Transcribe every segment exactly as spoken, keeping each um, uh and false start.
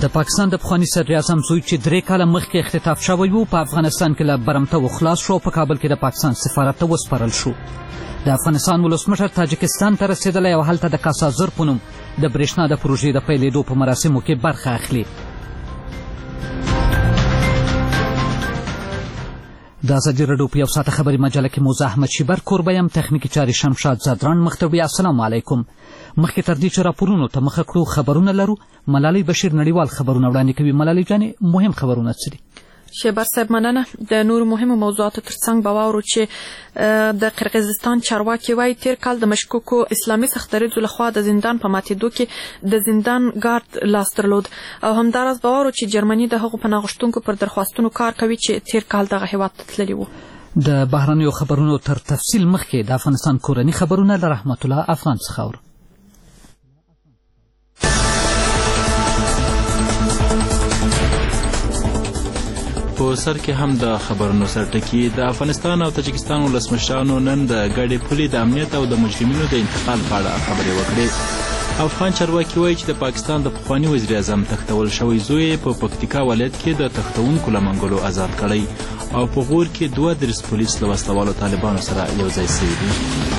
د پاکستان د پخواني صدر اعظم زوی چې درې کاله مخکې اختطاف شوی و په افغانستان کې له برمته خلاص شو او په کابل کې د پاکستان سفارت ته وسپارل شو. د افغانستان ولسمشر تاجکستان ته رسېدلی او هلته د کاسا زر په نوم د برېښنا د پروژې د پیلېدو په مراسمو کې برخه اخلي. د ازادي راډیو په یو ساعته خبري مجله کې موزه احمد شیبر کوربه یم، تخنیکي چارې شمشاد زادران مختوي. السلام علیکم. مخکې تر دې چې راپورونو ته مخه کړو خبرونه لرو. ملالۍ بشیر نړیوال خبرونه وړاندې کوي. ملالۍ جانې مهم خبرونه څه دي؟ شیبر صاحب مننه. د نورو مهمو موضوعاتو ترڅنګ به واورو چې د قرغیزستان چارواکي وایي تیر کال د مشکوکو اسلامي سختدریځو لخوا د زندان په ماتېدو کې د زندان ګارد لاس درلود او همداراز به واورو چې جرمني د هغو پناه غوښتونکو پر درخواستونو کار کوي چې تیر کال دغه هېواد ته تللي وو. د بهرنیو خبرونو تر تفصیل مخکې د افغانستان کورني خبرونه له رحمت الله افغان څخه اورو. په سر کې هم د خبرونو سرټکي. د افغانستان او تاجکستان ولسمشرانو نن د ګډې پولې د امنیت او د مجرمینو د انتقال په اړه خبرې وکړې. افغان چارواکي وایي چې د پاکستان د پخواني وزیر اعظم تښتول شوی زوی په پکتیکا ولایت کې د تښتونکو له منګولو آزاد کړی او په غور کې دوه دېرش پولیس له وسلوالو طالبانو سره یو ځای شوي دي.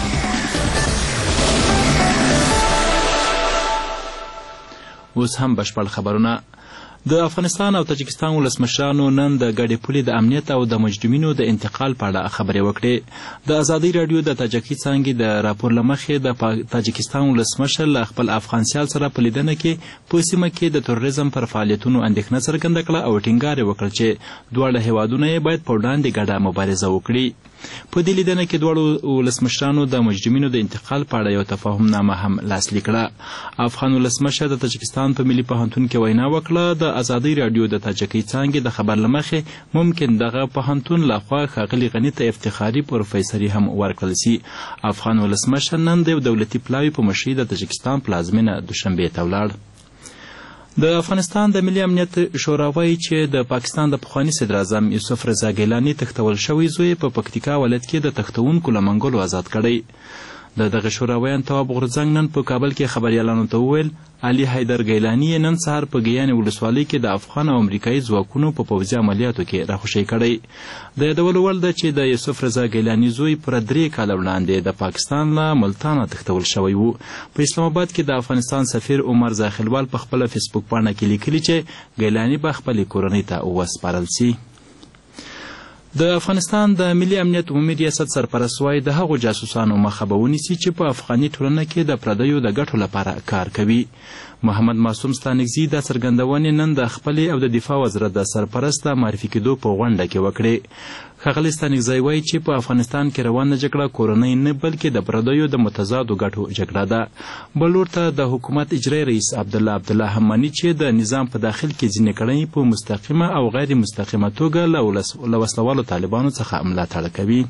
اوس هم بشپړ خبرونه. د افغانستان او تاجکستان ولسمشرانو نن د ګډې پولې د امنیت او د مجرمینو د انتقال په اړه خبرې وکړې. د ازادي راډیو د تاجکي څانګې د راپور له مخې د تاجکستان ولسمشر له خپل افغان سیال سره په لیدنه کې په سیمه کې د تروریزم پر فعالیتونو اندېښنه څرګنده کړه او ټینګار یې وکړ چې دواړه هیوادونه یې باید په وړاندې ګډه مبارزه وکړي. په دې لیدنه کې دواړو ولسمشرانو د مجرمینو د انتقال په اړه یو تفاهم نامه هم لاسلیک کړه. افغان ولسمشر د تاجکستان په ملي پوهنتون کې وینا وکړه. د ازادي راډیو د تاجکي څانګې د خبر له مخې ممکن دغه پوهنتون لخوا ښاغلي غني ته افتخاري پروفیسري هم ورکړل سي. افغان ولسمشر نن د یو دولتي پلاوي په مشرۍ د تاجکستان پلازمینه دوشنبې ته ولاړ. د افغانستان د ملي امنیت شورا وایي چې د پاکستان د پخواني صدر اعظم یوسف رضا ګیلاني تښتول شوی زوی په پکتیکا ولایت کې د تښتونکو له منګولو آزاد کړی. د دغه شورا ویان تواب غورځنګ نن په کابل کې خبریالانو ته وویل علي حیدر ګیلاني نن سهار په ګیانې ولسوالۍ کې د افغان او امریکایي ځواکونو په پوځي عملیاتو کې راخوشي کړی. د یادولو وړ ده چې د یوسف رضا ګیلاني زوی پر درې کاله وړاندې د پاکستان له ملتانه تښتول شوی و. په اسلام آباد کې د افغانستان سفیر عمر زاخیلوال په خپله فیسبوک پاڼه کې لیکلي چې ګیلاني به خپلې کورنۍ ته وسپارل سي. د افغانستان د ملي امنیت عمومي ریاست سرپرست وایي د هغو جاسوسانو مخه به ونیسي چې په افغاني ټولنه کې د پردیو د ګټو لپاره کار کوي. محمد معصوم ستانکزي دا څرګندونې نن د خپلې او د دفاع وزارت د سرپرست د معرفي کېدو په غونډه کې وکړې. ښاغلی ستانکزی وایي چې په افغانستان کې روانه جګړه کورنۍ نه بلکې د پردیو د متضادو ګټو جګړه ده. بل لور ته د حکومت اجرایي رئیس عبدالله عبدالله همانی چې د نظام په داخل کې ځینې کړنې په مستقیمه او غیر مستقیمه توګه له وسلوالو طالبانو څخه ملاتړ کوي.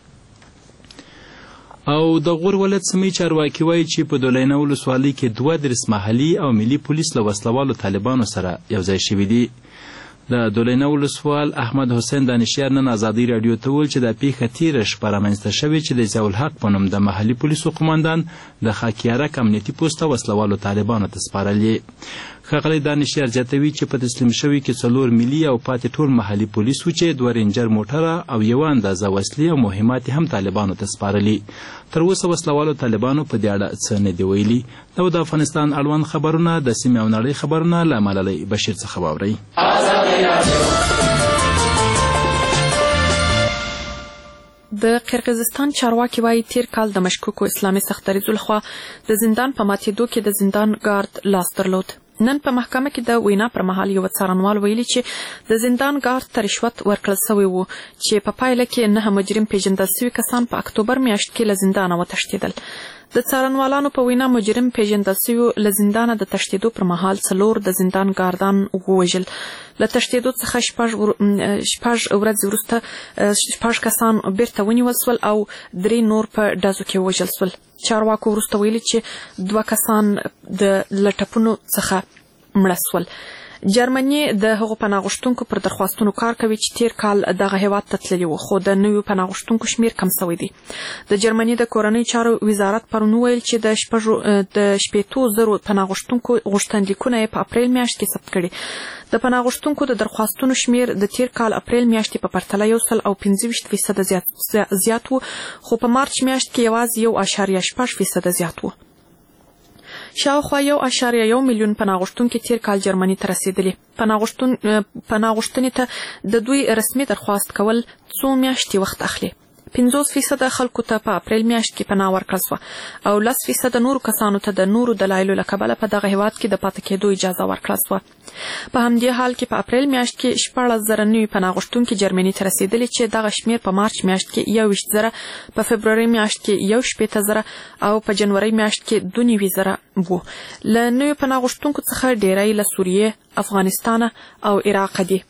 او د غور ولایت سیمې چارواکي وایي چې په دولینه ولسوالۍ کې دوه دېرش محلي او ملي پولیس له وسلوالو طالبانو سره یو ځای شوي دي. د دولینه ولسوال احمد حسین دانشیار نن ازادي راډیو ته وویل چې دا پیښه تېره شپه رامنځته شوې چې د ضیاءالحق په نوم د محلي پولیسو قماندان د خاکیارک امنیتي پوسته وسلوالو طالبانو ته سپارلې. ښاغلی دانشیار زیاتوي چې په تسلیم شوي کې څلور ملي او پاتې ټول محلي پولیس و چې دوه رینجر موټره او یوه اندازه وسلې او مهمات هم طالبانو ته سپارلي. تر اوسه وسلوالو طالبانو په دې اړه څه نه دي ویلي. دا د افغانستان اړوند خبرونه د سیمې او نړۍ خبرونه له ملالۍ بشیر څخه واورئ. د قرغیزستان چارواکي وایي تیر کال د مشکوکو اسلامي سختدریځو لخوا د زندان په ماتېدو کې د زندان ګارد لاس درلود. نن په محکمه کې د وینا پر مهال یو څارنوال ویلي چې د زندان ګارد ته رشوت ورکړل سوی و چې په پایله کې نهه مجرم پیژندل سوي کسان په اکتوبر میاشت کې له زندانه وتښتېدل. د څارنوالانو په وینا مجرم پیژندل سوي له زندانه د تښتېدو پر مهال څلور د زندان ګاردان ووژل. له تښتېدو څخه شپږ ورځې وروسته شپږ کسان بیرته ونیول سول او درې نور په ډزو کې ووژل سول. چارواکو وروسته ویلي چې دوه کسان د له ټپونو څخه مړه سول. جرمني د هغو پناه غوښتونکو پر درخواستونو کار کوي چې تیر کال دغه هیواد ته تللي وو، خو د نویو پناه غوښتونکو شمیر کم شوی دی. د جرمني د کورنۍ چارو وزارت پرون وویل چې د شپږو د شپېتو زرو پناه غوښتونکو غوښتنلیکونه په اپریل میاشت کې ثبت کړي. د پناه غوښتونکو د درخواستونو شمیر د تیر کال اپریل میاشتې په پرتله یو سل او پنځه ویشت فیصده زیات زیات وو، خو په مارچ میاشت کې یوازې یو اعشاریه شپږ فیصده زیات وو. شاوخوا یو اعشاریه یو میلیون پناه غوښتونکي تیر کال جرمني ته رسیدلي. پناه غوښتنې ته د دوی رسمي درخواست کول څو میاشتې وخت اخلي. پنځوس فیصده خلکو ته په اپریل میاشت کې پناه ورکړل شوه او لس فیصده نورو کسانو ته د نورو دلایلو له کبله په دغه هیواد کې د پاتې کېدو اجازه ورکړل شوه. په همدې حال کې په اپریل میاشت کې شپاړس زره نوي پناه غوښتونکي جرمني ته رسیدلي چې دغه شمیر په مارچ میاشت کې یوویشت زره، په فبروري میاشت کې یو شپېته زره او په جنوري میاشت کې دوه نوي زره وو. له نویو پناه غوښتونکو څخه ډیری له سوریې، افغانستان او عراق دي.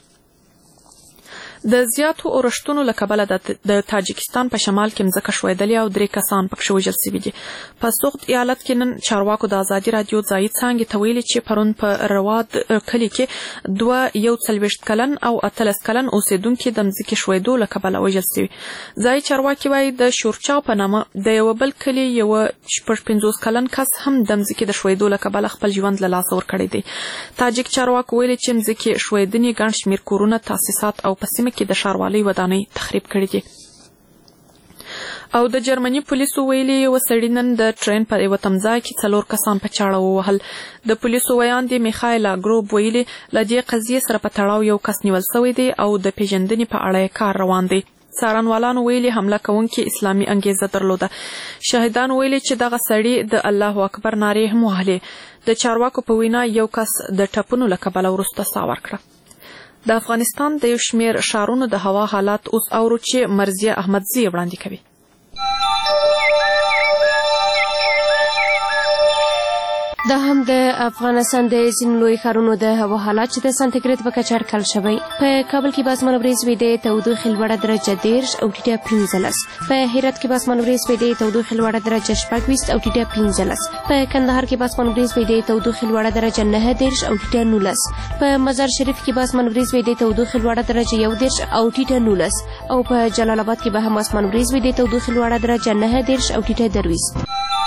د زیاتو اورښتونو له کبله د تاجکستان په شمال کې مځکه ښویدلې او درې کسان پکښې وژل شوي دي. په سوخت ایالت کې نن چارواکو د ازادي راډیو ځایي څانګې ته ویلي چې پرون په رواد کلي کې دوه یو څلوېښت کلن او اتلس کلن اوسېدونکي د مځکې ښویدو له کبله وژل شوي. ځایي چارواکي وایي د شورچاو په نامه د یوه بل کلي یوه شپږ پنځوس کلن کس هم د مځکې د ښویدو له کبله خپل ژوند له لاسه ورکړی دی. تاجک چارواکو ویلي چې مځکې ښویدنې ګڼ شمېر کورونه، تاسیسات او په سیمه کې د ښاروالۍ ودانۍ تخریب کړي دي. او د جرمني پولیسو ویلي یو سړي نن د ټرین په یوه تمځای کې څلور کسان په چاړه ووهل. د پولیسو ویاندې میخایلا ګروب ویلي له دې قضیې سره په تړاو یو کس نیول شوی دی او د پیژندنې په اړه کار روان دی. څارنوالانو ویلي حمله کوونکي اسلامي انګیزه درلوده. شاهدان ویلي چې دغه سړي د الله اکبر نارې هم وهلې. د چارواکو په وینا یو کس د ټپونو له کبله وروسته ساه ورکړه. د افغانستان د یو شمېر ښارونو د هوا حالات اوس اورو چې مرضیه احمدزي وړاندې کوي. دا هم د افغانستان د ځینو لوی ښارونو د هوا حالات چې د سانتیګریډ په کچه اټکل شوی. په کابل کې به اسمان وریځ وي، د تودوخې لوړه درجه دېرش او ټیټه پنځلس. په هرات کې به اسمان وریځ وي، د تودوخې لوړه درجه شپږ ویشت او ټیټه پنځلس. په کندهار کې به اسمان وریځ وي، د تودوخې لوړه درجه نهه دېرش او ټیټه نولس. په مزار شریف کې به اسمان وریځ وي، د تودوخې لوړه درجه یو دېرش او ټیټه نولس. او په جلال آباد کې به هم اسمان وریځ وي، د تودوخې لوړه درجه نهه دېرش او ټیټه درویشت.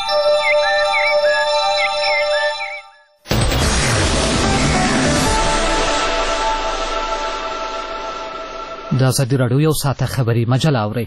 د ازادي راډیو یو ساعته خبري مجله اورئ.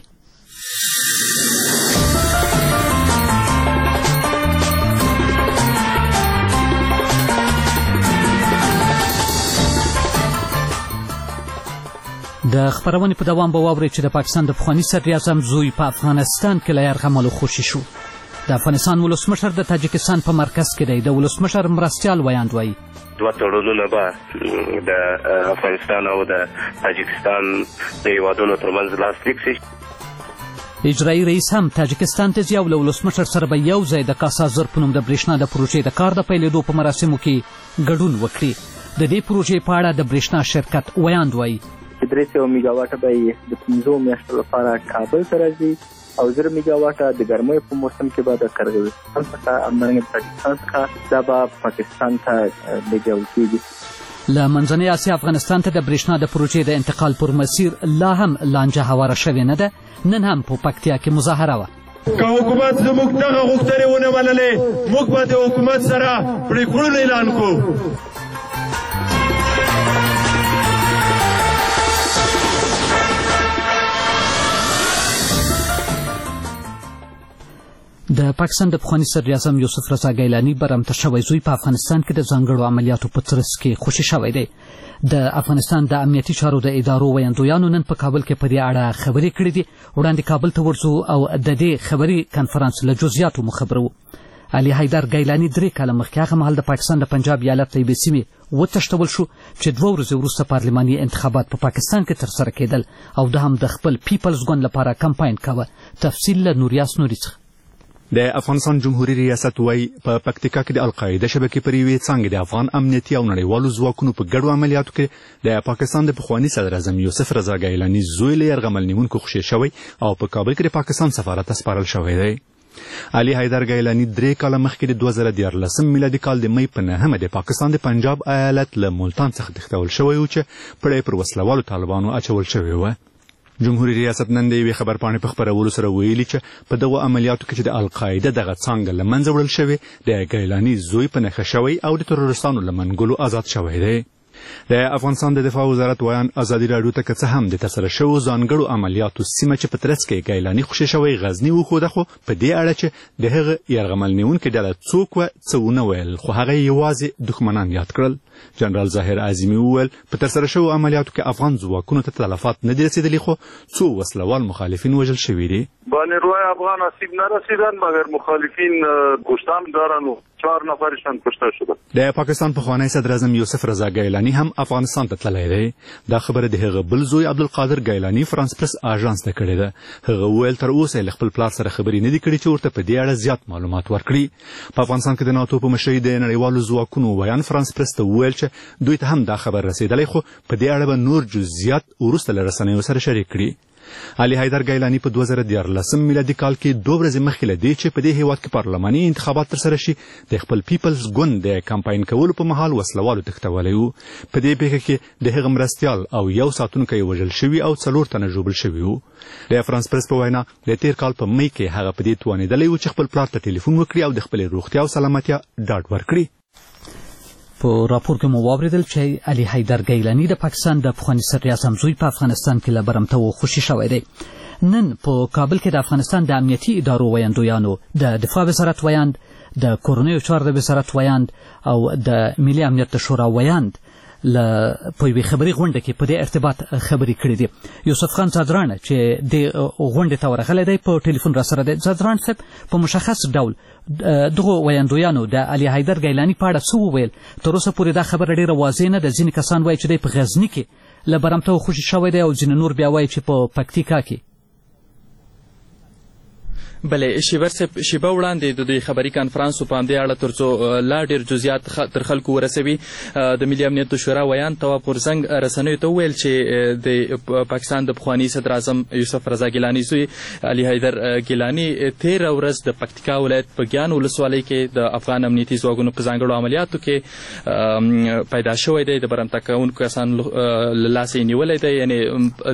د خبرونې په دوام به واورئ چې د پاکستان د پخواني صدراعظم زوی په افغانستان کې له یرغملو خوشي شو. د افغانستان ولسمشر د تاجکستان په مرکز کې دی. د ولسمشر مرستیال ویاند وایي دوه تړونونه به د افغانستان او د تاجکستان د هیوادونو ترمنځ لاسلیک شي. اجرایي رئیس هم تاجکستان ته ځي او له ولسمشر سره به یو ځای د کاسا زر په نوم د برېښنا د پروژې د کار د پیلېدو په مراسمو کې ګډون وکړي. د دې پروژې په اړه د برېښنا شرکت ویاند وایي درې سوه میګا واټه به د پنځو میاشتو لپاره کابل ته راځي او زر میګا واټه د ګرمۍ په موسم کې به د قرغیزستان څخه همدارنګه تاجکستان څخه دا به پاکستان ته لېږل کېږي. له منځنۍ اسیا افغانستان ته د برېښنا د پروژې د انتقال پر مسیر لا هم لانجه هواره شوې نه ده. نن هم په پکتیا کې مظاهره وه. که حکومت زموږ دغه غوښتنې ونه منلې، موږ به د حکومت سره پرېکړونه اعلان کړو. د پاکستان د پخواني صدراعظم یوسف رضا ګیلاني برمته شوی زوی په افغانستان کې د ځانګړو عملیاتو په ترڅ کې خوشي شوی دی. د افغانستان د امنیتي چارو د ادارو ویاندویانو نن په کابل کې په دې اړه خبرې کړې دي. وړاندې کابل ته ورځو او د دې خبري کنفرانس له جزئیاتو مو خبرو. علي حیدر ګیلاني درې کاله مخکې هغه مهال د پاکستان د پنجاب ایالت له یوې سیمې وتښتول شو چې دوه ورځې وروسته پارلماني انتخابات په پاکستان کې ترسره کېدل او ده هم د خپل پیپلز ګوند لپاره کمپاین کاوه. تفصیل له نوریاس نوري څخه. د افغانستان جمهوریت ریاست وایي په پکتیکا کې د القاعده شبکې پر یوې څانګې د افغان امنیتي او نړیوالو ځواکونو په ګډو عملیاتو کې د پاکستان د پخواني صدراعظم یوسف رضا ګیلاني زوی له یرغمل نیونکو خوشي شوی او په کابل کې د پاکستان سفارت ته سپارل شوی دی. علي حیدر ګیلاني درې کاله مخکې د دوه زره دیارلسم میلادي کال د مۍ په نهمه د پاکستان د پنجاب ایالت له ملتان څخه تښتول شوی و چې پړی پر وسلوالو طالبانو اچول شوی و. جمهوریت ریاست نن د یوې خبرپاڼې په خپرولو سره ویلي چې په دغو عملیاتو کې چې د القاعده دغه څانګه له منځه وړل شوې د ګیلاني زوی په نښه شوی او د ترورستانو له منګولو آزاد شوی دی. د افغانستان د دفاع وزارت ویان ازادي راډیو ته که څه هم د ترسره شوو ځانګړو عملیاتو سیمه چې په ترڅ کې ګیلاني خوشي شوی غزني وښوده، خو په دې اړه چې د هغه یرغمل نیونکې ډله څوک وه څه ونه ویل، خو هغه یې یوازې دښمنان یاد کړل. جنرال ظاهر اعظمي وویل په ترسره شوو عملیاتو کې افغان ځواکونو ته تلفات نه دي رسېدلي، خو څو وسلوال مخالفین وژل شوي دي. با نیروهای افغان آسیب نرسیدن مگر مخالفین کشتن دارن و چهار نفرشان کشته شدن. د پاکستان پخوانی صدر اعظم یوسف رضا ګیلاني هم افغانستان ته تللی دی. دا خبره د هغه بل زوی عبدالقادر ګیلاني فرانس پرس آژانس ته کړې ده. هغه وویل تر اوسه یې له خپل پلار سره خبرې نه دي کړې چې ورته په دې اړه زیات معلومات ورکړي. په افغانستان کې د ناتو په مشرۍ د نړیوالو ځواکونو ویان فرانس پرس ته وویل چې دوی ته هم دا خبر رسېدلی، خو په دې اړه به نور جزئیات وروسته له رسنیو سره شریک کړي. علي حیدر ګیلاني په دوه زره دیارلسم میلادي کال کې دوه ورځې مخکې له دې چې په دې هیواد کې پارلماني انتخابات ترسره شي د خپل پیپلز ګوند د کمپاین کولو په مهال وسلوالو تښتولی و. په دې پیښه کې د هغه مرستیال او یو ساتونکی وژل شوي او څلور تنه ژوبل شوي وو. د فرانس پرس په وینا د تیر کال په مۍ کې هغه په دې توانېدلی و چې خپل پلار ته ټلیفون وکړي او د خپلې روغتیا او سلامتیا ډاډ ورکړي. په راپور کې مو واورېدل چې علي حیدر ګیلاني د پاکستان د پخواني صدر اعظم زوی په افغانستان کې له برمته خوشي شوی دی. نن په کابل کې د افغانستان د امنیتي ادارو ویاندویانو، د دفاع وزارت ویاند، د کورنیو چارو د وزارت ویاند او د ملي امنیت د شورا ویاند له په یوې خبري غونډه کې په دې ارتباط خبرې کړې دي. یوسف خان ځدران چې د غونډې ته ورغلی دی په ټلیفون را سره دی. ځدران صاحب په مشخص ډول دغو ویاندویانو د علي حیدر ګیلاني په اړه څه وویل؟ تر اوسه پورې دا خبره ډېره واضح نه ده. ځینې کسان وایي چې دی په غزني کې له برمته خوشي شوی دی او ځینې نور بیا وایي چې په پکتیکا کې. بلې شیبر صاحب شیبه وړاندې د دوی خبري کانفرانس په همدې اړه تر څو لا ډېر جزئیات تر خلکو ورسوي د ملي امنیت شورا ویان تواب غورځنګ رسنیو ته وویل چې د پاکستان د پخواني صدر اعظم یوسف رضا ګیلاني زوی علي حیدر ګیلاني تېره ورځ د پکتیکا ولایت په ګیان ولسوالۍ کې د افغان امنیتي ځواکونو په ځانګړو عملیاتو کې پیدا شوی دی. د برمته کوونکو کسانو له لاسه یې نیولی دی. یعنې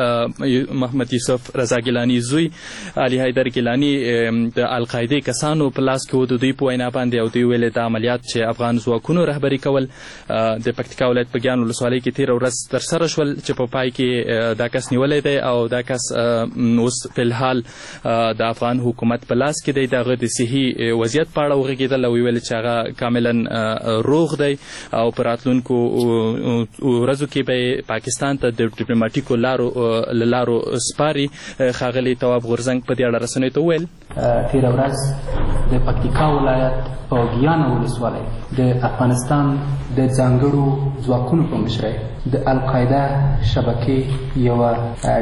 دا محمد یوسف رضا ګیلاني زوی علي حیدر ګیلاني د القاعدې کسانو په لاس کې و. د دوی په وینا باندې او دوی ویلې دا عملیات چې افغان ځواکونو رهبري کول د پکتیکا ولایت په ګیان ولسوالۍ کې تېره ورځ ترسره شول، چې په پای کې دا کس نیولی دی او دا کس اوس فلحال د افغان حکومت په لاس کې دی. د هغه د صحي وضعیت په اړه وغږېدل او ویل چې هغه کاملا روغ دی او په راتلونکو ورځو کې به پاکستان ته د ډیپلوماټیکو لارو له لارو سپاري. ښاغلي تواب غورځنګ په دې اړه رسنیو ته ویل تېره ورځ د پکتیکا ولایت په ګیان ولسوالۍ د افغانستان د ځانګړو ځواکونو په مشرۍ د القاعده شبکې یوه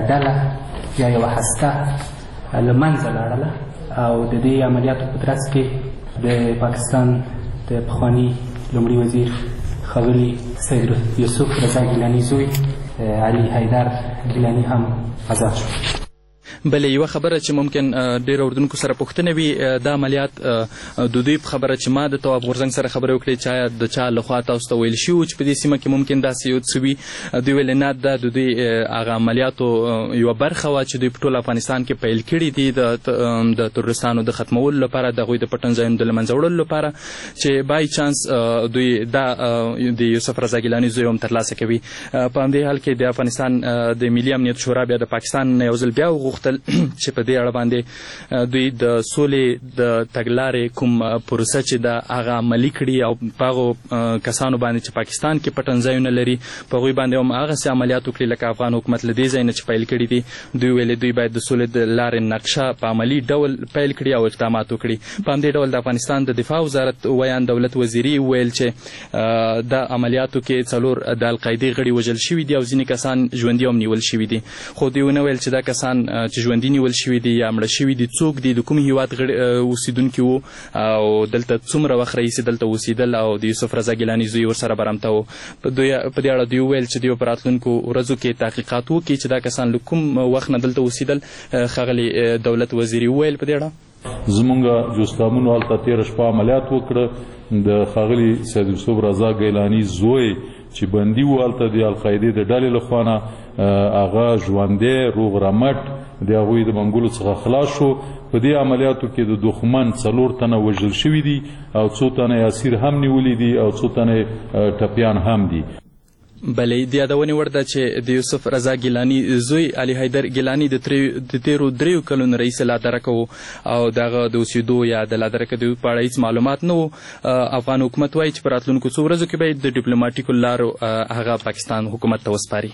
ډله یا یوه هسته له منځه لاړله او د دې عملیاتو په ترڅ کې د پاکستان د پخواني لومړي وزیر ښاغلي سید یوسف رضا ګیلاني زوی علي حیدر ګیلاني هم آزاد شو. بلې یوه خبره چې ممکن ډېر اردونکو سره پوښتنه وي، دا عملیات د دوی په خبره چې ما د تواب غورځنګ سره خبرې وکړې چې آیا د چا لخوا تاسو ته ویل شوي چې په دې سیمه کې ممکن داسې یو څه وي؟ دوی ویل نه، دا د دوی هغه عملیاتو یوه برخه وه چې دوی په ټول افغانستان کې پیل کړي دي د ترورستانو د ختمولو لپاره، د هغوی د پټن ځایونو د له منځه وړلو لپاره، چې بای چانس دوی دا د یوسف رضا ګیلاني زوی هم ترلاسه کوي. په همدې حال کې د افغانستان د ملي امنیت شورا بیا د پاکستان نه یو ځل بیا وغوښتل چې په دې اړه باندې دوی د سولې د تګلارې کوم پروسه چې د هغه عملي کړي او په هغو کسانو باندې چې پاکستان کې پټن ځایونه لري په هغوی باندې هم هغسې عملیات وکړي لکه افغان حکومت له دې ځای نه چې پیل کړي دي. دوی ویلې دوی باید د سولې د لارې نقشه په عملي ډول پیل کړي او اقدامات وکړي. په همدې ډول د افغانستان د دفاع وزارت ویان دولت وزیري ویل چې د عملیاتو کې څلور د القاعدې غړي وژل شوي دي او ځینې کسان ژوندي هم نیول شوي دي. خو دوی ونه ویل چې دا کسان چې ژوندي نیول شوي دي یا مړه شوي دي څوک دي، د کوم هیواد اوسیدونکي وو او دلته څومره وخت راهیسې دلته اوسېدل او د یوسف رضا ګیلاني زوی ورسره برمته و. په دې اړه دوی وویل چې دوی په راتلونکو ورځو کې تحقیقات وکړي چې دا کسان له کوم وخت نه دلته اوسېدل. ښاغلي دولت وزیري وویل په دې اړه زمونږ جوستامونو هلته تېره شپه عملیات وکړه د ښاغلي سید یوسف رضا ګیلاني زوی چې بندي و هلته د القاعدې د ډلې له خوا نه هغه ژوندی روغ رمټ د هغوی د منګولو څخه خلاص شو. په دې عملیاتو کې د دښمن څلور تنه وژل شوي دي او څو تنه اسیر هم نیولي دي او څو تنه ټپیان هم دي. بلې د یادونې وړ ده چې د یوسف رضا ګیلاني زوی علي حیدر ګیلاني د تیرو دریو کلونو رئیس لادرکه و او دغه د اوسېدو یا د لادرکه د په اړه هېڅ معلومات نه و. افغان حکومت وایي چې په راتلونکو څو ورځو کې به د ډیپلوماټیکو لارو هغه پاکستان حکومت ته وسپاري.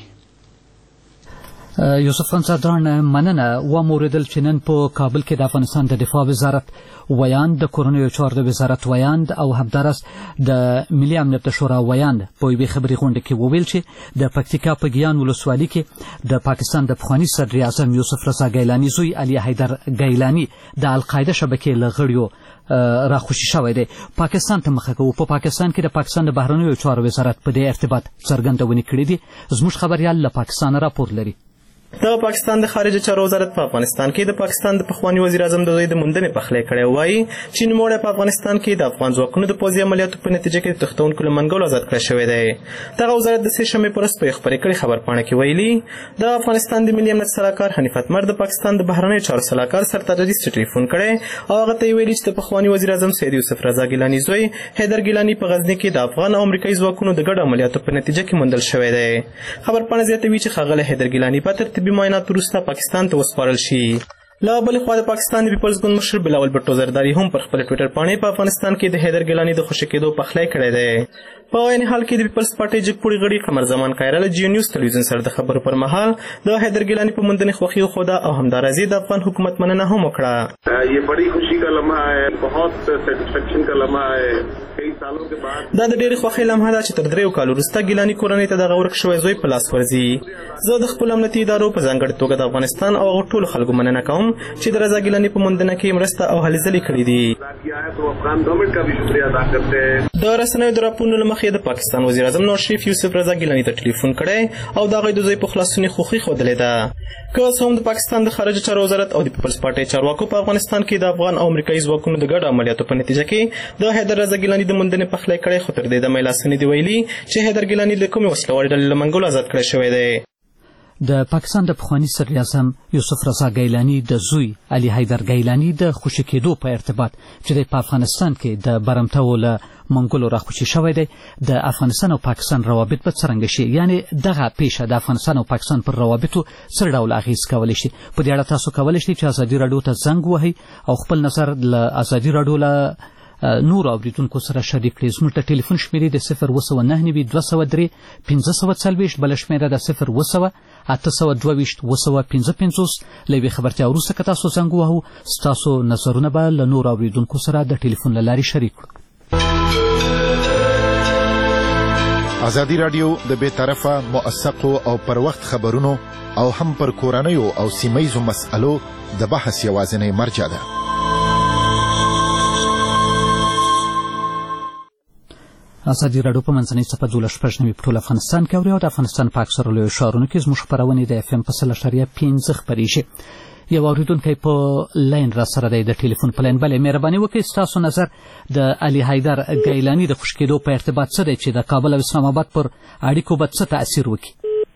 یوسف خانزادان مننه. واوریدل چې نن په کابل کې د افغانستان د دفاع وزارت ویاند، د کورنیو چارو د وزارت ویاند او همدارس د ملي امنیت شورا ویاند په یوې خبري غونډه کې وویل چې د پکتیکا په ګیان ولسوالۍ کې د پاکستان د پخواني صدر اعظم یوسف رضا ګیلاني زوی علي حیدر ګیلاني د القاعده شبکې له غړیو راخوشي شوی دی. پاکستان ته مخه کوو. په پاکستان کې د پاکستان د بهرنیو چارو وزارت په دې ارتباط څرګندونې کړې دي. زموږ خبريال له پاکستان راپور لري. د پاکستان د خارجه چارو وزارت په افغانستان کې د پاکستان د پخواني وزیر اعظم د زوی د موندنې پخلی کړی وایي چې نوموړی په افغانستان کې د افغان ځواکونو د پوځي عملیاتو په نتیجه کې د تښتونکو له منګولو آزاد کړی شوی دی. دغه وزارت د سې شنبې په ورځ په یوه خپرې کړې خبرپاڼه کې ویلي د افغانستان د ملي امنیت سلاکار حنیف اتمر د پاکستان د بهرنیو چارو سلاکار سرتاج عزیز ته ټلیفون کړی او هغه ته یې ویلي چې د پخواني وزیر اعظم سید یوسف رضا ګیلاني زوی حیدر ګیلاني په غزني کې د افغان او امریکایي ځواکونو د ګډو عملیاتو په نتیجه کې موندل شوی دی. خبرپاڼه زیاتوي چې ښاغلی حیدر ګیلاني په ترتیبي معایناتو وروسته پاکستان ته وسپارل شي. له بلې خوا د پاکستان د پیپلز ګوند مشر بلاول بټو زرداري هم پر خپل ټویټر پاڼې په افغانستان کې د حیدر ګیلاني د خوشي کېدو پخلی کړی دی. په عین حال کې د پیپلز پارټۍ جګپوړي غړي قمر زمان کایرا له جیو نیوز تلویزیون سره د خبرو پر مهال د حیدر ګیلاني په موندنې خوښي وښوده او همداراز د افغان حکومت مننه هم وکړه. یہ بڑی خوشی کا لمحہ ہے، بہت سیټسفیکشن کا لمحہ ہے. دا د ډېرې خوښۍ لمحه ده چې تر دریو کالو وروسته ګیلاني کورنۍ ته دغه ورک شوی زوی په لاس ورځي. زه د خپلو امنیتي ادارو په ځانګړې توګه د افغانستان او هغو ټولو خلکو مننه کوم چې د رضا ګیلاني په موندنه کې مرسته او هلې ځلې کړي دي. د رسنیو د راپورونو له مخې د پاکستان وزیر اعظم نواز شریف یوسف رضا ګیلاني ته ټلیفون کړی او د هغوی د زوی په خلاصون یې خوښي ښودلې ده. که څه هم د پاکستان د خارجه چارو وزارت او د پیپلز پارټۍ چارواکو په افغانستان کې د افغان او امریکایي ځواکونو د ګډو عملیاتو په نتیجه کې د حیدر رضا ګیلاني د موندنې پخلی کړی، خو تر دې دمه یې لا څه نه دي ویلي چې حیدر ګیلاني له کومې وسلوالې ډلې له منګولو آزاد کړی شوی دی. د پاکستان د پخواني صدر اعظم یوسف رضا ګیلاني د زوی علي حیدر ګیلاني د خوشي کېدو په ارتباط چې په افغانستان کې د برمتو له منګولو راخوشي شوی دی، د افغانستان او پاکستان روابط به څرنګه شي؟ یعنی دغه پیښه د افغانستان او پاکستان پر روابطو څه ډول اغېز کولی شي؟ په دې اړه تاسو کولی شئ چې ازادي راډیو ته زنګ ووهئ او خپل نظر له ازادي راډیو له نور اوریدونکو سره شریک کړئ. زموږ د ټلیفون شمیرې د صفر اوه سوه نهه نوي دوه سوه درې پنځه سوه څلوېښت، بله شمیره د صفر اوه سوه اته سوه دوه ویشت اوه سوه پنځه پنځوس. له یوې خبرتیا وروسته که تاسو زنګ ووهو ستاسو نظرونه به له نور اوریدونکو سره د ټلیفون له لارې شریک کړو. ازادي راډیو د بې طرفه موثقو او پر وخت خبرونو او هم پر کورنیو او سیمه ییزو مسألو د بحث یوازینی مرجع ده. ازادي راډیو په منځنۍ څپه دولس شپږ نوي په ټول افغانستان کې اوري او د افغانستان په اکثرو لویو ښارونو کې زموږ خپرونې د اف ام په سل اشاریه پنځه خپرېږي. یو اورېدونکی په لاین را سره دی د ټلیفون په لاین. بلې مهرباني وکړئ ستاسو نظر د علي حیدر ګیلاني د خوشي کېدو په ارتباط څه دی چې د کابل او اسلام آباد پر اړیکو به څه تاثیر وکړي؟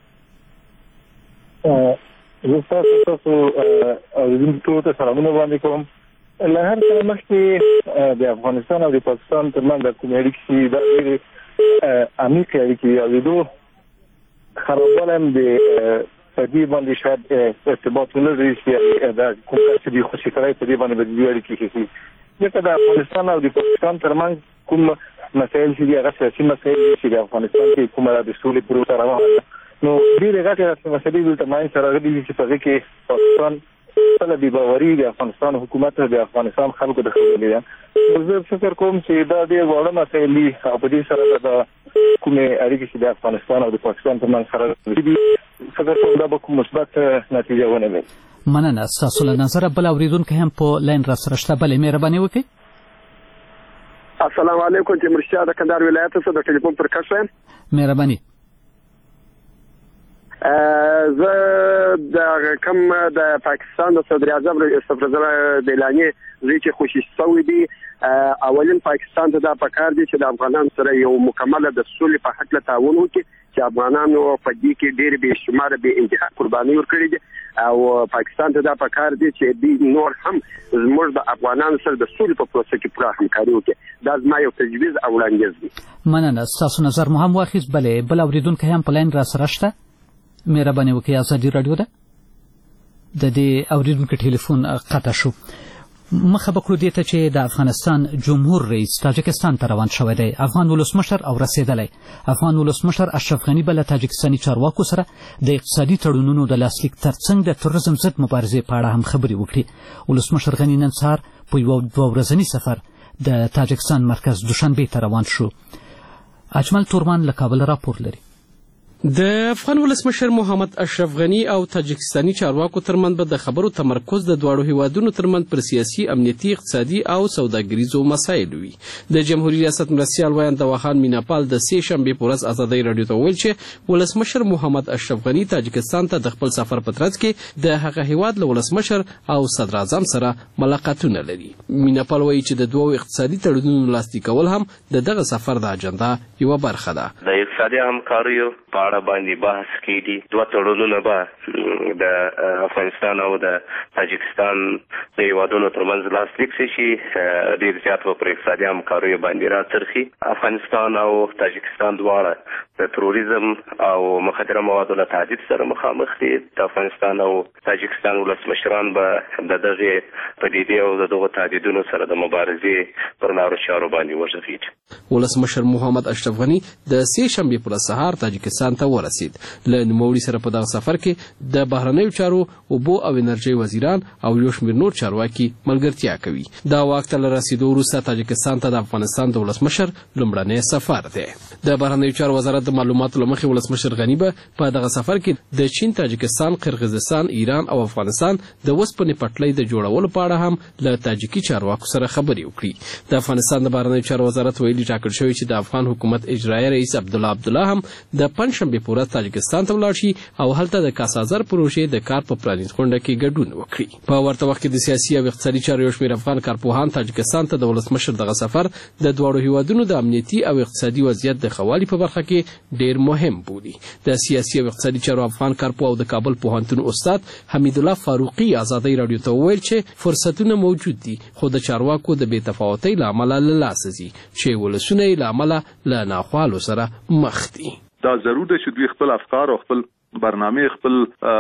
زه ستاسو تاسو اورېدونکو ته سلامونه وړاندې کوم. له هر څه مخکې د افغانستان او د پاکستان ترمنځ د کومې اړیکې چې دا ډېرې عمیقې اړیکې دي او د دوه خرابوالی هم د په دې باندې شاید ارتباط ونه لري چې دا کوم کار چې دوی خوشي کړی په دې باندې به د دوی اړیکې ښې شي. ځکه د افغانستان او د پاکستان ترمنځ کوم مسایل چې دي هغه سیاسي مسایل دي چې د افغانستان کې کومه د سولې پروسه روانه ده، نو ډېرې غټې مسلې دلته منځ ته راغلي دي چې په هغې کې پاکستان خپله بې باوري د افغانستان حکومت د افغانستان خلکو د ښودلې ده. زه فکر کوم چې دا ډېر واړه مسایل دي او په دې سره د کومې اړیکې چې د افغانستان او د پاکستان ترمنځ خراب دي، فکر کوم دا به کوم مثبت نتیجه ونه لري. مننه. ستاسو له نظره بل اورېدونکی هم په لاین را سره شته. بلې مهرباني وکړئ. السلام علیکم. تیمورشاه د کندهار ولایت څخه د ټلیفون پر کښ یم. مهرباني. زه د کوم د پاکستان د صدر اعظم صفر بیلانی زوی چې خوشي شوی دی اولین پاکستان ته دا پکار دی چې د افغانانو سره یو مکمله د سولې په حق له تعاون وکړي چې افغانانو په دې کې ډېر به شمار به انتها قرباني ورکړي دي او پاکستان ته دا پکار دی چې د نور هم زموږ د افغانانو سره د سولې په پروسه کې پوره همکاري وکړي دا زما یو تجویز او وړاندیز دی. مننه ستاسو نظر مو هم واخیست. بلې بل اورېدونکی هم په لاین را سره شته. مهرباني وکړئ ازادي راډیو ده د دې اورېدونکي ټلیفون قطع شو. مخه به کړو دې ته چې د افغانستان جمهور رئیس تاجکستان ته روان شوی دی. افغان ولسمشر او رسېدلی افغان ولسمشر اشرف غني به له تاجکستاني چارواکو سره د اقتصادي تړونونو د لاسلیک ترڅنګ د تروریزم ضد مبارزې په اړه هم خبرې وکړي. ولسمشر غني نن سهار په یو دوه ورځني سفر د تاجکستان مرکز دوشنبې ته روان شو. اجمل تورمان له کابل راپور لري. د افغان ولسمشر محمد اشرف غني او تاجکستاني چارواکو ترمنځ به د خبرو تمرکز د دواړو هیوادونو ترمنځ پر سیاسي امنیتي اقتصادي او سوداګریزو مسایلو وي. د جمهوریت ریاست مرستیال ویان دواخان میناپال د سې شنبې په ورځ ازادۍ راډیو ته وویل چې ولسمشر محمد اشرف غني تاجکستان ته د خپل سفر په ترڅ کې د هغه هیواد له ولسمشر او صدر اعظم سره ملاقاتونه لري. میناپال وایي چې د دوو اقتصادي تړونونو لاسلیک کول هم د دغه سفر د اجنډا یوه برخه ده. د اقتصادي همکاریو په اړه باندې بحث کیږي. دوه تړونونه به د افغانستان او د تاجکستان د هیوادونو ترمنځ لاسلیک شي. ډېر زیات به پر اقتصادي همکاریو باندې راڅرخي. افغانستان او تاجکستان دواړه د تروریزم او مخدره موادو له تهدید سره مخامخ دي. د افغانستان او تاجکستان ولسمشران به د دغې پدیدې او د دغو تهدیدونو سره د مبارزې پر لارو چارو باندې وغږېږي. ولسمشر محمد اشرف غني د سې شنبې په ورځ سهار تاجکستان ته ورسید. له نوموړي سره په دغه سفر کې د بهرنیو چارو، اوبو او انرژۍ وزیران او یو شمېر نور چارواکي ملګرتیا کوي. دا واک ته له رسېدو وروسته تاجکستان ته د افغانستان د ولسمشر لومړنی سفر دی. د بهرنیو چارو وزارت د معلوماتو له مخې ولسمشر غني به په دغه سفر کې د چین، تاجکستان، قرغیزستان، ایران او افغانستان د اوسپنې پټلۍ د جوړولو په اړه هم له تاجکي چارواکو سره خبرې وکړي. د افغانستان د بهرنیو چارو وزارت ویلي ټاکل شوی چې د افغان حکومت اجرایي رئیس عبدالله عبدالله هم د پنجشنبې په ورځ تاجکستان ته ولاړ شي او هلته د کاسازر پروژې د کار په پرانیست غونډه کې ګډون وکړي. په ورته وخت کې د سیاسي او اقتصادي چارو یو شمېر افغان کارپوهان تاجکستان ته د ولسمشر دغه سفر د دواړو هیوادونو د امنیتي او اقتصادي وضعیت د ښه والي په برخه کې ډېر مهم بولي. د سیاسي او اقتصادي چارو افغان کارپوه او د کابل پوهنتون استاد حمید الله فاروقي ازادۍ راډیو ته وویل چې فرصتونه موجود دي خو د چارواکو د بې تفاوتۍ له امله له لاسه ځي چې ولسونه یې له امله له ناخوالو سره مخ دي. دا ضرور ده چې دوی خپل افکار او خپل برنامه خپل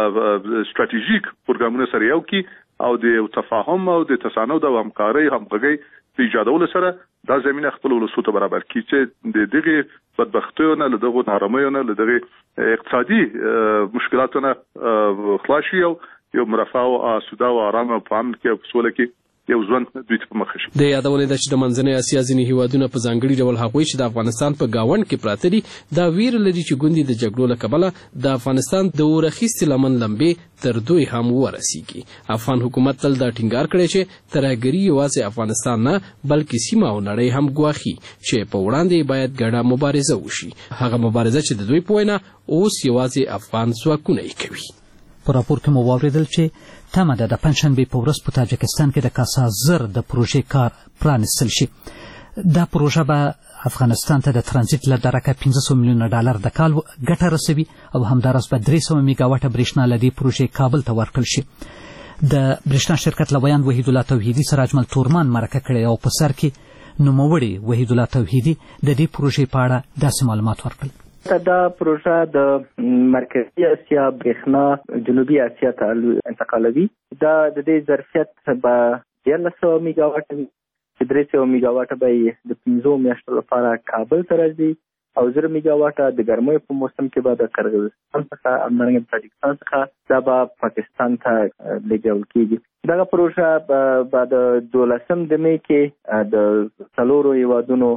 ستراتیژیک پروګرامونه سره یو کی او د تفاهم او د تصانود او همکارۍ همغږۍ په ایجادولو سره دا زمينه خپل ولسو ته برابر کی چې د دغه بدبختیونه له دغه نارامیونه له دغه اقتصادي مشکلاتونه خلاص شي او یو مرفه او اسوده او آرامه په امن کې په سوله کې یو ژوند دوی ته مخ شي. د یادونې ده چې د منځنۍ اسیا ځینې هیوادونه په ځانګړي ډول هغوی چې د افغانستان په ګاونډ کې پراته دي دا ویر لري چې ګوندې د جګړو له کبله د افغانستان د اور اخیستې لمن لمبې تر دوی هم ورسیږي. افغان حکومت تل دا ټینګار کړی چې ترهګري یوازې افغانستان نه بلکې سیمه او نړۍ هم ګواښي چې په وړاندې باید ګډه مبارزه وشي. هغه مبارزه چې د دوی په وینا اوس یوازې افغان ځواکونه یې کوي. په راپور کې مو واورېدل چې تمه ده د پنجشنبې په ورځ په تاجکستان کې د کاسازر د پروژې کار پرانیستل شي. دا پروژه به افغانستان ته د ترانزیت له درکه پنځه سوه میلیونه ډالر د کال ګټه رسوي او همداراز به درې سوه میګاواټه برېښنا له دې پروژې کابل ته ورکړل شي. د برېښنا شرکت له ویاند وحید الله توحیدي سره اجمل تورمان مرکه کړې او په سر کې نوموړي وحید الله توحیدي د دې پروژې په اړه داسې معلومات ورکړل. دا پروژه د مرکزی اسیا برېښنا جنوبي اسیا ته انتقالوي. دا د دې ظرفیت به دیارلس سوه میګاواټه وي چې درې سوه میګاواټه به د پنځو میاشتو لپاره کابل ته راځي او زر میګاواټه د ګرمیو په موسم کې به د قرغیزستان څخه همدارنګه د تاجکستان څخه دا به پاکستان ته لیږل کېږي. دغه پروژه به د دولسم د مې کې د څلورو هیوادونو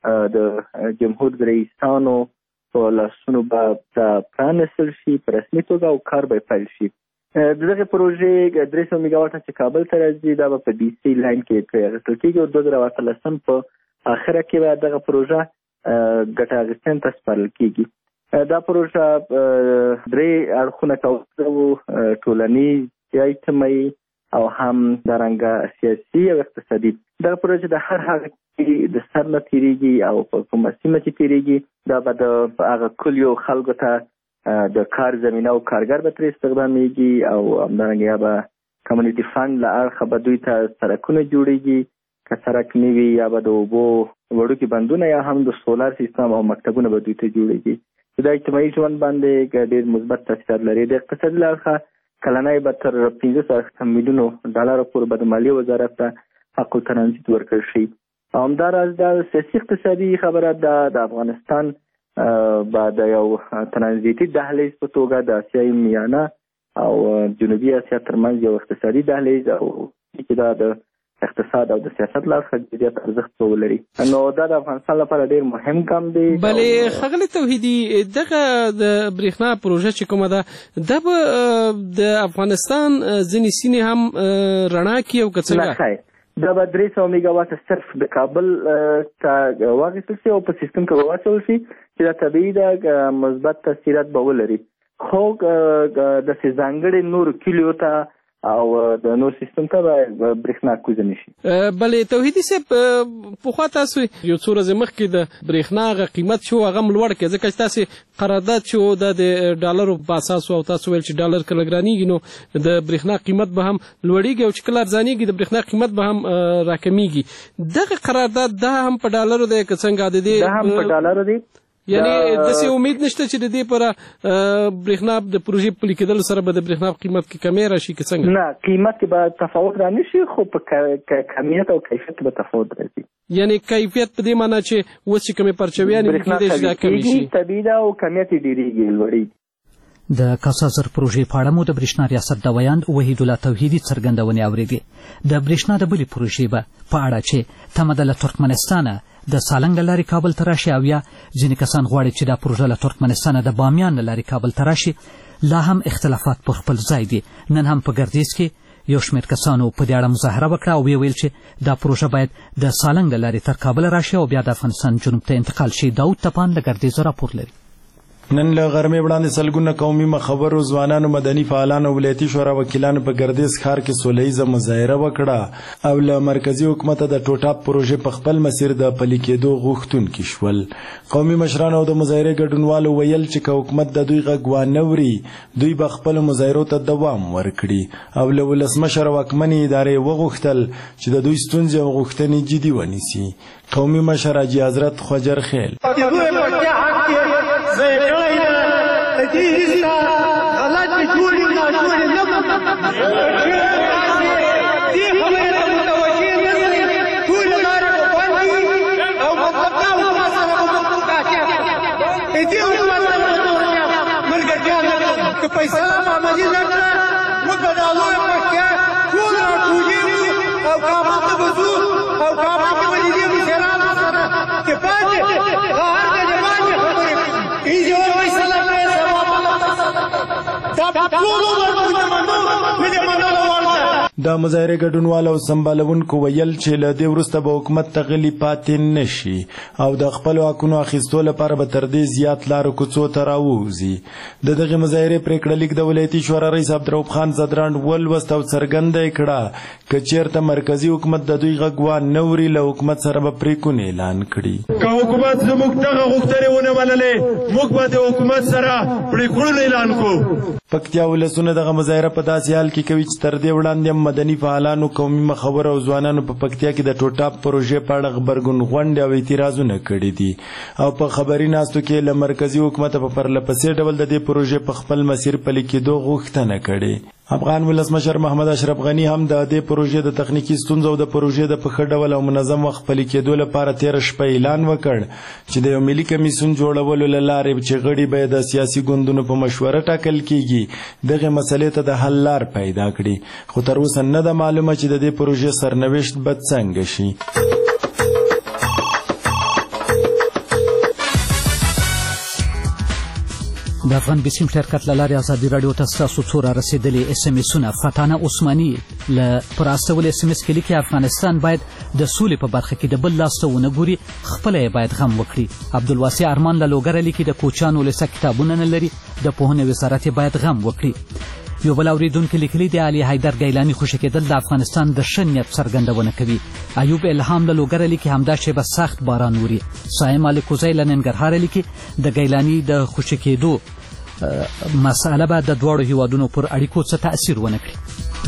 د جمهور رئیسانو په لاسونو به پرانیستل شي په رسمي توګه او کار به پیل شي. د دغې پروژې درې سوه میګاواټه چې کابل ته راځي دا به په ډي سي لاین کې پرې اخیستل کېږي او دوه زره اتلسم په اخره کې به دغه پروژه ګټه اخیستنې ته سپارل کېږي. دا پروژه درې اړخونه کوي، ټولنیز، اجتماعي او هم دارنګه سیاسي او اقتصادي. دغه پروژه د هر هغه د سر نه تیریږي او په کومه سیمه چې تیریږي دا به د هغه کلیو خلکو ته د کار زمینه او کارګر به ترې استخدامیږي او همدارنګه به کمیونټي فنډ له اړخه به دوی ته سړکونه جوړیږي، که سړک نه وي یا به د اوبو وړوکي بندونه یا هم د سولار سیستم او مکتبونه به دوی ته جوړیږي. د اجتماعي ژوند باندې ډېر مثبت تاثیرات لري. د اقتصادي له اړخه کلنی به تر پنځه سوه میلیونو ډالرو پورې به د مالیې وزارت ته حق الترانزیت ورکړل شي. او همداراز د سیاسي اقتصادي خبره ده، د افغانستان به د یو ترانزیتي دهلیز په توګه د اسیای میانه او جنوبي اسیا ترمنځ یو اقتصادي دهلیز او چې دا د اقتصاد او د سیاست لپاره زیات ارزښت ولري. نو دا د افغانستان لپاره ډیر مهم ګام دی. بلې ښاغلی توحیدي، دغه د برېښنا پروژه چې کومه ده دا به د افغانستان ځینې سیمې هم رڼا کړي او که څنګه؟ دا به درې سوه میګا واټه صرف د کابل ته واخیستل شي او په سیستم کې به واچول شي چې دا طبیعي ده مثبت تاثیرات به ولري. خو داسې ځانګړې نورو کلیو ته او د نور سیستم ته به برېښنا کوزه نه شي. بلې توحیدي صاحب، پخوا تاسو یو څو ورځې مخکې د برېښنا هغه قیمت چې و هغه هم لوړ کړی، ځکه چې تاسې قرارداد چې و دا د ډالرو په اساس و او تاسو ویل چې ډالر کله ګرانېږي نو د برېښنا قیمت به هم لوړېږي او چې کله ارزانېږي د برېښنا قیمت به هم راکمېږي. دغه قرارداد دا هم په ډالرو دی که څنګه د دې؟ دا هم په ډالرو دی. یعنی داسې امید نشته چې د دې پر برېښنا د پروژې پلي کېدلو سره به د برېښنا قیمت کې کمی راشي که څنګه؟ نه، قیمت کې به تفاوت را نه شي، خو په کمیت او کیفیت کې به تفاوت راځي. یعنی کیفیت په دې معنی چې اوس چې کومې پرچویانې دي کېدای شي دا کمې شي، طبیعي ده او کمیت یې ډېرېږي، لوړېږي. د کاسازر پروژې په اړه مو د برېښنا ریاست د ویاند وحید الله توحیدي څرګندونې اورېدې. د برېښنا د بلې پروژې به په اړه چې تمه ده له ترکمنستانه د سالنګ له لارې کابل ته راشي او یا ځینې کسان غواړي چې دا پروژه له ترکمنستانه د بامیان له لارې کابل ته راشي، لا هم اختلافات پر خپل ځای دي. نن هم په ګردیز کې یو شمېر کسانو په دې اړه مظاهره وکړه او ویې ویل چې دا پروژه باید د سالنګ له لارې تر کابل راشي او بیا د افغانستان جنوب ته انتقال شي. داود تپان له ګردیزه راپور لري. نن له غرمې وړاندې سلګونه قومي مخبرو، ځوانانو، مدني فعالانو، ولایتي شورا وکیلانو په ګردیز ښار کې سوله ییزه مظاهره وکړه او له مرکزي حکومت د ټوټاپ پروژې په خپل مسیر د پلي کېدو غوښتونکي شول. قومي مشرانو او د مظاهرې ګډونوالو ویل چې که حکومت د دوی غږ وانه وري دوی به خپلو مظاهرو ته دوام ورکړي او له ولسمشر واکمنې ادارې وغوښتل چې د دوی ستونزې او غوښتنې جدي ونیسي. قومي مشر حاجي حضرت خواجر خیل پیسې معاملې لرله موږ به د الله پښتیا ټول راټولېږو او کابل ته به ځو او کابل کې به د دې مشرانو سره چې پاتې هر د جوانې خبرې کوي انجوړ فیصله کړې ثواب الله دا ټول عمر موږ نه منو نه دې منلو وړ ده. د مظاهرې ګډونوالو او سمبالونکو ویل چې له دې وروسته به حکومت ته غلي پاتې نه شي او د خپلو حقونو اخیستو لپاره به تر دې زیات لارو کوڅو ته راووځي. د دغې مظاهرې پرېکړه لیک د ولایتي شورا رئیس عبدالرؤف خان زدران ولوست او څرګنده یې کړه که چېرته مرکزي حکومت د دوی غږ وانه وري له حکومت سره به پرېکون اعلان کړي. که حکومت زموږ دغه غوښتنې ونه منلې موږ به د حکومت سره پرېکونونه اعلان کړو. پکتیا ولسونه دغه مظاهره په داسې حال کې کوي چې تر دې وړاندې مدني فعالانو، قومي مخبرو او ځوانانو په پکتیا کې د ټوټاپ پروژې په اړه غبرګون غونډې او اعتراضونه کړي دي او په خبري ناستو کې له مرکزي حکومت په پرلپسې ډول د دې پروژې په خپل مسیر پلي کېدو غوښتنه کړې. افغان ولسمشر محمد اشرف غني هم د دې پروژې د تخنیکي ستونزو او د پروژې د په ښه ډول او منظم وخت پلي کېدو لپاره تېره شپه اعلان وکړ چې د یو ملي کمیسیون جوړولو له لارې چې غړي به د سیاسي ګوندونو په مشوره ټاکل کېږي دغه مسلې ته د حل لار پیدا کړي. خو تر اوسه نه ده معلومه چې د دې پروژې سرنوشت به څنګه شي. د افغان بیسیم شرکت له لارې ازادي راډیو ته ستاسو څو را رسېدلي اس ام اسونه فتانه عثماني له پر استول اس ام اس کې لیکي افغانستان باید د سولې په برخه کې د بل لاس ته ونه ګوري، خپله یې باید غم وکړي. عبدالواسع ارمان له لوګره لیکي د کوچیانو لیسه کتابونه نه لري، د پوهنې وزارت یې باید غم وکړي. یو بل اورېدونکي لیکلي دی علي حیدر ګیلاني خوشي کېدل د افغانستان د ښه نیت څرګندونه کوي. ایوب الهام له لوګره لیکي همدا شیبه سخت باران وري. صایم مالکوزی له ننګرهاره لیکي د ګیلاني د خوشي کېدو مسأله به د دواړو هیوادونو پر اړیکو څه تأثیر ونه کړي.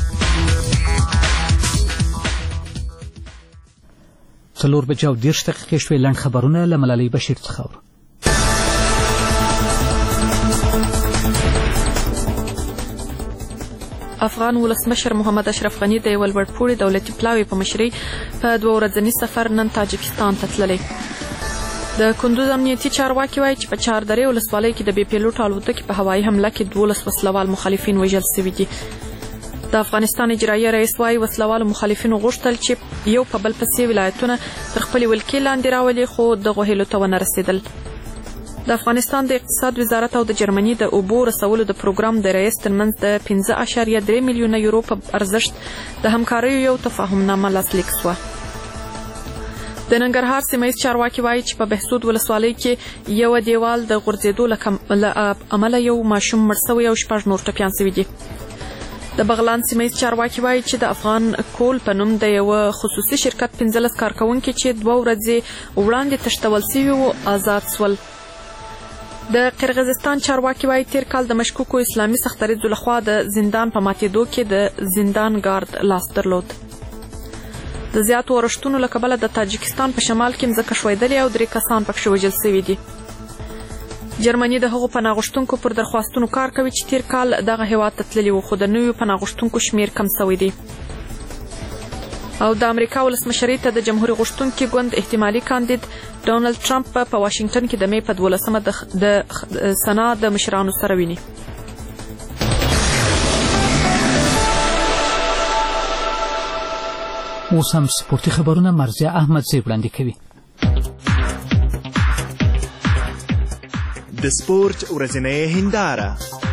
څلور بجې او دېرش دقیقې شوې. لنډ خبرونه له ملالۍ بشیر څخه اورو. افغان ولسمشر محمد اشرف غني د یو لوړپوړي دولتي پلاوي په مشرۍ په دوه ورځني سفر نن تاجکستان ته تللی. د کندوز امنیتي چارواکي وایي چې په چاردرې ولسوالۍ کې د بې پیلوټ الوتکې په هوایي حمله کې دولس وسلوال مخالفین وژل سوي دي. د افغانستان اجرایه رئیس وایي وسلوالو مخالفینو غوښتل چې یو په بل پسې ولایتونه تر خپلې ولکې لاندې راولي، خو دغو هیلو ته ونه رسېدل. د افغانستان د اقتصاد وزارت او د جرمني د اوبو رسولو د پروګرام د رئیس ترمنځ د پنځه اعشاریه درې میلیونه یورو په ارزښت د همکاریو یو تفاهمنامه لاسلیک شوه. د ننګرهار سیمه ییز چارواکي وایي چې په بهسود ولسوالۍ کې یو دیوال د غورځېدو له امله یو ماشوم مړ شوی او شپږ نور ټپیان شوي دي. د بغلان سیمه ییز چارواکي وایي چې د افغان کول په نوم د یوه خصوصي شرکت پنځلس کارکوونکي چې دوه ورځې وړاندې تښتول شوي وو آزاد شول. د قرغیزستان چارواکي وایي تیر کال د مشکوکو اسلامي سختدریځو لخوا د زندان په ماتېدو کې د زندان ګارد لاس درلود. د زیاتو اورښتونو له کبله د تاجکستان په شمال کې مځکه ښویدلې او درې کسان پکښې وژل شوي دي. جرمني د هغو پناه غوښتونکو پر درخواستونو کار کوي چې تیر کال دغه هیواد ته تللي وو، خو د نویو پناه غوښتونکو شمیر کم شوی دی. او د امریکا ولسمشرۍ ته د جمهوري غوښتونکي ګوند احتمالي کاندید ډونالډ ټرمپ په واشنګټن کې د مې په دولسمه د سنا د مشرانو سره ویني. اوس هم سپورتي خبرونه مرضیه احمدزی وړاندې کوي. د سپورت ورځنۍ هنداره.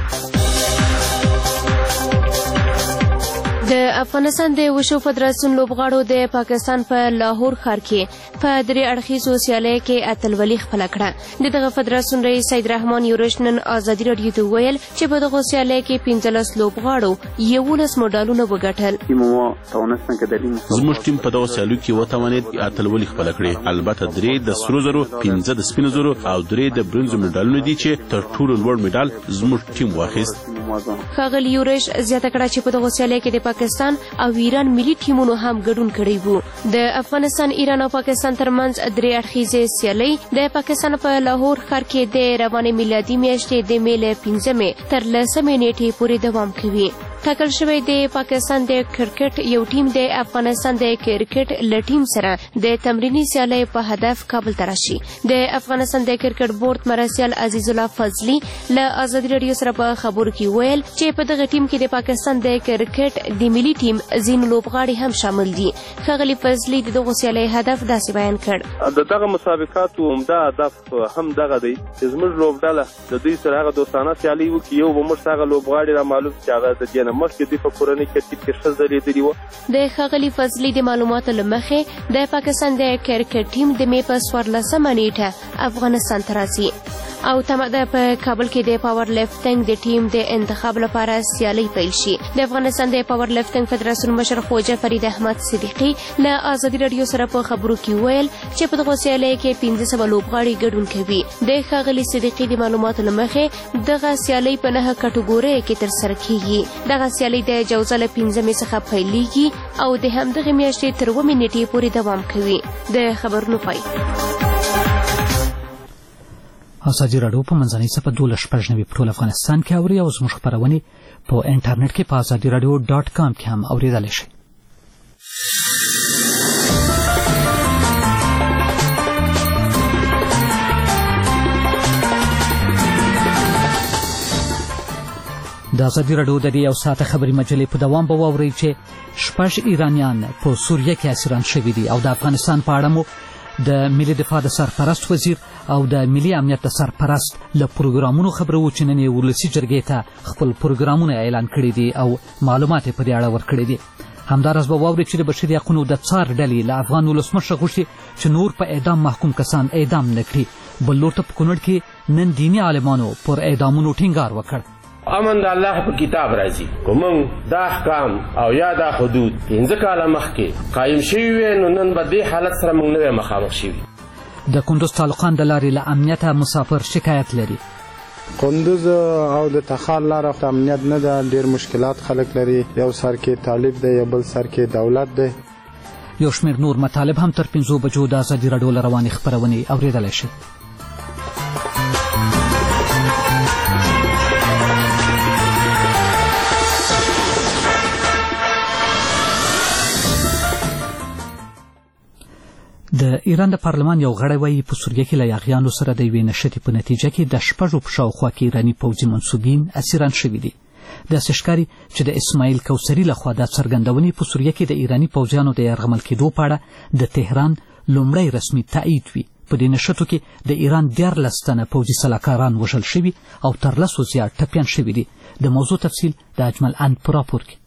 د افغانستان د وشو فدراسیون لوبغاړو د پاکستان په لاهور ښار کې په درې اړخیزو سیالیو کې اتلولي خپله کړه. د دغه فدراسیون رئیس سید رحمان یورش نن ازادي راډیو ته وویل چې په دغو سیالیو کې پنځلس لوبغاړو یولس مډالونه وګټل. زموږ ټیم په دغو سیالیو کې وتوانېد اتلولي خپله کړي. البته درې د سرو زرو، پنځه د سپینو زرو او درې د برونزو مډالونه دي چې تر ټولو لوړ مډال زموږ ټیم واخیست. ښاغلي یورش زیاته کړه چې په دغو سیالیو کې د پاکستان او ایران ملي ټیمونو هم ګډون کړی وو. د افغانستان، ایران او پاکستان ترمنځ درې اړخیزې سیالۍ د پاکستان په لاهور ښار کې د روانې میلادي میاشتې د مې له پنځمې تر لسمې نیټې پورې دوام کوي. ټاکل شوی د پاکستان د کرکټ یو ټیم د افغانستان د کرکټ له ټیم سره د تمریني سیالۍ په هدف کابل ته راشي. د افغانستان د کرکټ بورډ مرستیال عزیز الله فضلي له ازادي راډیو سره په خبرو کې ویل چې په دغه ټیم کې د پاکستان د کرکټ د ملي ټیم ځینې لوبغاړي هم شامل دي. ښاغلي فضلي د دغو سیالیو هدف داسې بیان کړ: د دغه مسابقاتو عمده هدف هم دغه دی چې زموږ لوبډله د دوی سره هغه دوستانه سیالۍ وکړي. یو به موږ هغه لوبغاړي رامعلوم چې هغه د دې نه مخکې دوی په کورنۍ کرکټ کې ښه ځلېدلي وو. د ښاغلي فضلي د معلوماتو له مخې د پاکستان د کرکټ ټیم د مې په څوارلسمه نیټه افغانستان ته راځي او تمه ده په کابل کې د پاور لفټنګ د ټیم د انتخاب لپاره سیالۍ پیل شي. د افغانستان د پاور لفټنګ فدراسیون مشر خواجه فرید احمد صدیقي له ازادي راډیو سره په خبرو کې ویل چې په دغو سیالیو کې پنځه سوه لوبغاړي ګډون کوي. د ښاغلي صدیقي د معلوماتو له مخې دغه سیالۍ په نهه کټګوریو کې ترسره کیږي. دغه سیالۍ د جوزه له پنځمې څخه پیلیږي او د همدغې میاشتې تر اوومې نیټې پورې دوام کوي. د خبرونو پای. ازادي راډیو په منځنۍ څپه دولس شپږ نوي په ټول افغانستان کې اوري او زموږ خپرونې په انټرنیټ کې په ازادي راډیو ډاټ کام کې هم اورېدلی شئ. د ازادي راډیو د دې یو ساعته خبري مجلې په دوام به واورئ چې شپږ ایرانیان په سوریه کې اسیران شوي دي او د افغانستان په اړه مو د ملي دفاع د سرپرست وزیر او د ملي امنیت د سرپرست له پروګرامونو خبره و چې نن یې ولسي جرګې ته خپل پروګرامونه اعلان کړي دي او معلومات یې په دې اړه ورکړي دي. همداراز به واورئ چې د بشري حقونو د څار ډلې له افغان ولسمشره غوښتي چې نور په اعدام محکوم کسان اعدام نه کړي. بل لور ته په کونړ کې نن دیني عالمانو پر اعدامونو ټینګار وکړ. امن د الله په کتاب راځي، که موږ دا احکام او یا دا حدود پنځه کاله مخکې قایم شوي وی نو نن به دې حالت سره موږ نه وی مخامخ شوي. د کندوز تعلقان د لارې له امنیته مسافر شکایت لري. کندوز او د تخار لاره د امنیت نه ده، ډېر مشکلات خلک لري. یو سر کې طالب دی، بل سر کې دولت دی. یو شمېر نور مطالب هم تر پنځو بجو د ازادي راډیو له روانې خپرونې اورېدلی شئ. د ایران د پارلمان یو غړی وایي په سوریه کې له یاغیانو سره د یوې نښتې په نتیجه کې د شپږو په شاوخوا کې ایراني پوځي منصوبین اسیران شوي دي. داسې ښکاري چې د اسماعیل کوثري لخوا دا څرګندونې په سوریه کې د ایراني پوځیانو د یرغمل کېدو په اړه د تهران لومړی رسمي تایید وي. په دې نښتو کې د ایران دیارلس تنه پوځي سلاکاران وژل شوي او تر لسو زیات ټپیان شوي دي. د موضوع تفصیل د اجمل اند په راپور کې.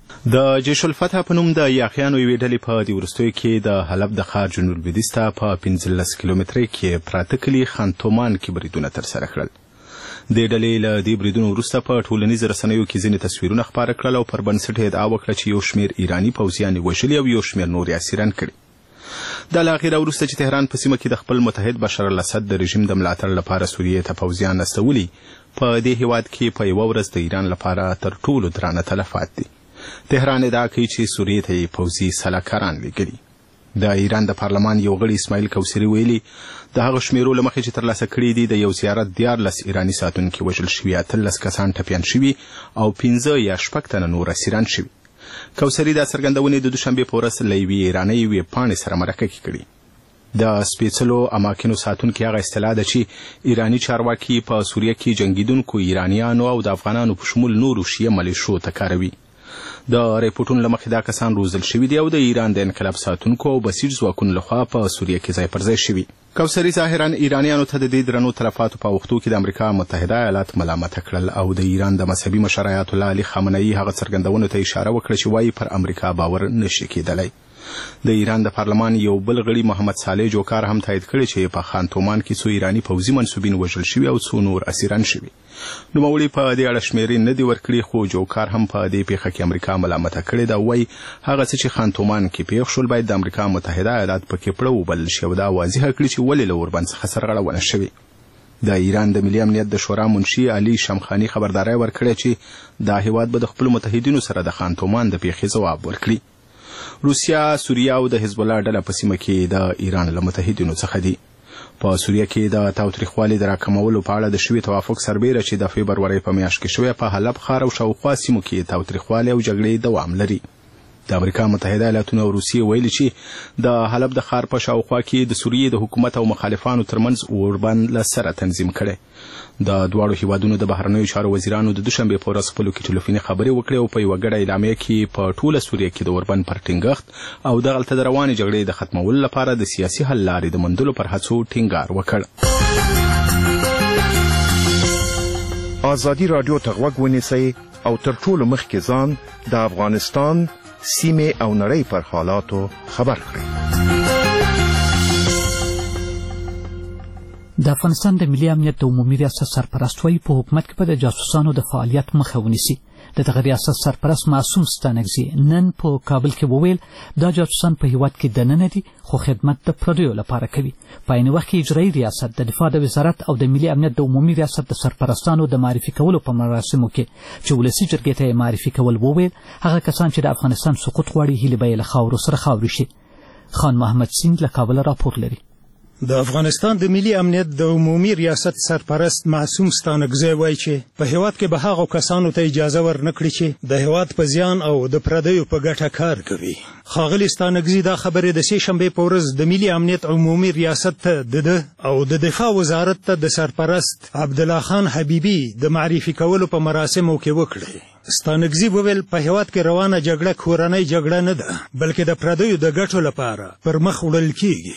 د جیش الفتح په نوم د یاغیانو یوې ډلې په دې وروستیو کې د حلب د ښار جنوب لویدیځ ته په پنځلس کیلومترۍ کې پراته کلي خانتومان کې بریدونه ترسره کړل. دې ډلې له دې بریدونو وروسته په ټولنیزو رسنیو کې ځینې تصویرونه خپاره کړل او پر بنسټ یې ادعا وکړه چې یو شمېر ایراني پوځیان یې وژلي او یو شمېر نور یې اسیران کړي. دا له هغې راوروسته چې تهران په سیمه کې د خپل متحد بشار الاسد د رژیم د ملاتړ لپاره سوریې ته پوځیان استولي، په دې هیواد کې په یوه ورځ د ایران لپاره تر ټولو درانه تلفات دي. تهران ادعا کوي چې سوریې ته یې پوځي سلاکاران لېږلي. د ایران د پارلمان یو غړي اسماعیل کوثري ویلي د هغه شمېرو له مخې چې ترلاسه کړي دي د یو زیارت دیارلس ایراني ساتونکي وژل شوي، اتلس کسان ټپیان شوي او پنځه یا شپږ تنه نور اسیران شوي. کوثري دا څرګندونې د دوشنبې په ورځ له یوې ایرانۍ یوې پاڼې سره مرکه کې کړي. د سپېڅلو اماکنو ساتونکي هغه اصطلاح ده چې ایراني چارواکي په سوریه کې جنګیدونکو ایرانیانو او د افغانانو په شمول نورو شیعه ملیشو ته کاروي. د ریپورټونو له مخې دا کسان روزل شوي دي او د ایران د انقلاب ساتونکو او بسیج ځواکونو لخوا په سوریه کې ځای پر ځای شوي. کوثري ظاهرا ایرانیانو ته د دې درنو تلفاتو په اوښتو کې د امریکا متحده ایالات ملامته کړل او د ایران د مذهبي مشر آیت الله علي خامنه‌ای هغه څرګندونو ته اشاره وکړه چې وایي پر امریکا باور نشي کېدلی. د ایران د پارلمان یو بل غړي محمد صالح جوکار هم تایید کړی چې په خانتومان کې څو ایراني پوځي منصوبین وژل شوي او څو نور اسیران شوي. نوموړي په دې اړه شمېرې نه دي ورکړي، خو جوکار هم په دې پیښه کې امریکا ملامته کړې ده. وایي هغه څه چې خانتومان کې پیښ شول باید د امریکا متحده ایالات پکې پړه وبلل شي او دا واضحه کړي چې ولې له اوربند څخه سرغړونه شوې. د ایران د ملي امنیت د شورا منشي علي شمخاني خبرداری ورکړې چې دا هیواد به د خپلو متحدینو سره د خانتومان د پیښې ځواب ورکړي. روسیا، سوریه او د حزب الله ډله په سیمه کې د ایران له متحدینو څخه دي. په سوریه کې د تاوتریخوالي د راکمولو په اړه د شوي توافق سربیره چې د فبرورۍ په میاشت کې شوی په حلب ښار او شاوخوا سیمو کې تاوتریخوالي او جګړې دوام لري. د امریکا متحده ایالاتونو او روسیې ویلي چې د حلب د ښار په شاوخوا کې د سوریې د حکومت او مخالفانو ترمنځ اوربند له سره تنظیم کړی. د دواړو هیوادونو د بهرنیو چارو وزیرانو د دوشنبې په ورځ خپلو کې ټلیفوني خبرې وکړې او په یوه ګډه اعلامیه کې په ټوله سوریه کې د اوربند پر ټینګښت او دغلته د روانې جګړې د ختمولو لپاره د سیاسي حل لارې د موندلو پر هڅو ټینګار وکړ. ازادي راډیو ته غوږ ونیسئ او تر ټولو مخکې ځان د افغانستان سیمې او نړۍ پر حالاتو خبر کړئ. د افغانستان د ملي امنیت د عمومي ریاست سرپرست وایي په حکومت کې به د جاسوسانو د فعالیت مخه ونیسي. د دغه ریاست سرپرست معصوم ستانکزي نن په کابل کې وویل دا جاسوسان په هیواد کې دننه دي خو خدمت د پردیو لپاره کوي. په عین وخت کې اجرایي ریاست د دفاع د وزارت او د ملي امنیت د عمومي ریاست د سرپرستانو د معرفي کولو په مراسمو کې چې ولسي جرګې ته یې معرفي کول وویل هغه کسان چې د افغانستان سقوط غواړي هیلې به یې له خاورو سره خاورې شي. خان محمد سینګ له کابله راپور لري. د افغانستان د ملي امنیت د عمومي ریاست سرپرست معصوم ستانکزی وایي چې په هیواد کې به هغو کسانو ته اجازه ورنکړي چې د هیواد په زیان او د پردیو په ګټه کار کوي. ښاغلي ستانکزي دا خبرې د سې شنبې په ورځ د ملي امنیت عمومي ریاست ته د ده او د دفاع وزارت ته د سرپرست عبدالله خان حبیبي د معرفي کولو په مراسمو کې وکړي. ستانکزي وویل په هیواد کې روانه جګړه کورنۍ جګړه نه ده بلکې د پردیو د ګټو لپاره پر مخ وړل کیږي.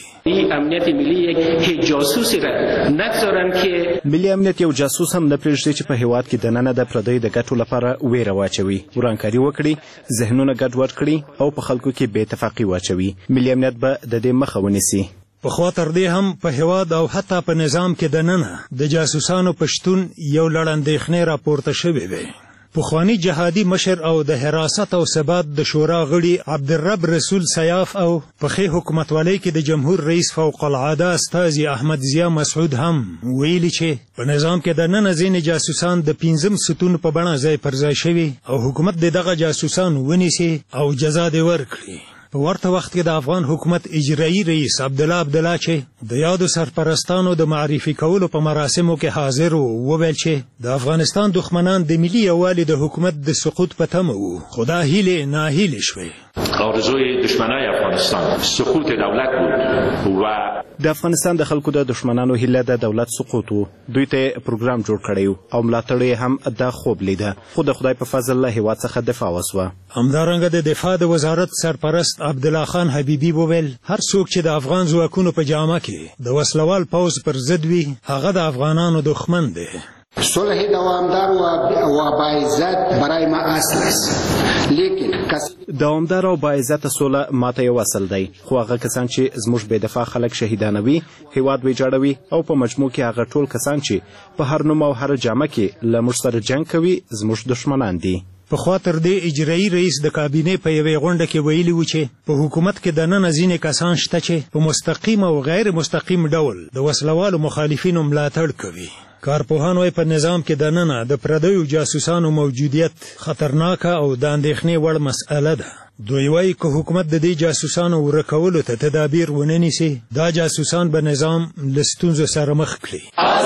امنیت ملی هیچ جاسوسی را نگذارن که ملي امنیت یو جاسوس هم نه پرېږدي چې په هیواد کې دننه د پردیو د ګټو لپاره ویره واچوي، ورانکاري وکړي، ذهنونه ګډوډ کړي او په خلکو کې بې اتفاقي واچوي. ملي امنیت به د دې مخه ونیسي. پخوا تر دې هم په هیواد او حتی په نظام کې دننه د جاسوسانو په شتون یو لړ اندېښنې راپورته شوې وې. پخوانی جهادي مشر او د حراست او ثبات د شورا غړي عبدالرب رسول سیاف او پخې حکومتوالۍ کې د جمهور رئیس فوق العاده استازي احمد ضیا مسعود هم ویلي چې په نظام کې دننه ځینې جاسوسان د پنځم ستون په بڼه ځای پر ځای شوي او حکومت د دغه جاسوسان ونیسي او جزا دې ورکړي. په ورته وخت کې د افغان حکومت اجرایي رئیس عبدالله عبدالله چې د یادو سرپرستانو د معرفي کولو په مراسمو کې حاضر و وویل چې د افغانستان دښمنان د ملي یووالي د حکومت د سقوط په تمه وو، خو دا هیلې ناهیلې شوې. آرزوی دشمنای افغانستان سقوط دولت بود و د افغانستان د خلکو د دشمنانو هیله د دولت سقوط و. دوی ته پروګرام جوړ کړی او ملاتړ هم دا خوب لیده، خو د خدای په فضل له هیواد څخه دفاع وسوه. همدارنګه د دفاع د وزارت سرپرست عبدالله خان حبیبي وویل هر څوک چې د افغان ځواکونو په جامه کې د وسلوال پوځ پر ضد وي هغه د افغانانو دښمن دی. صلح دوامدار و باعزت برای ما اصل است، لیکن دوامدار او باعزت سوله ماته یو اصل دی، خو هغه کسان چې زموږ بې دفاع خلک شهیدانوي، هیواد ویجاړوي او په مجموع کې هغه ټول کسان چې په هر نوم او هر جامه کې له موږ سره جنګ کوي زموږ دښمنان دي. پخوا تر دې اجرایي رئیس د کابینې په یوې غونډه کې ویلي و چې په حکومت کې دننه ځینې کسان شته چې په مستقیم او غیر مستقیم ډول د وسلوالو مخالفینو ملاتړ کوي. کارپوهان وايي په نظام کې دننه د پردیو جاسوسانو موجودیت خطرناکه او د اندېښنې وړ مسئله ده. دوی وايي که حکومت د دې جاسوسانو ورکولو ته تدابیر ونه نیسي دا جاسوسان به نظام له ستونزو سره مخ کړي.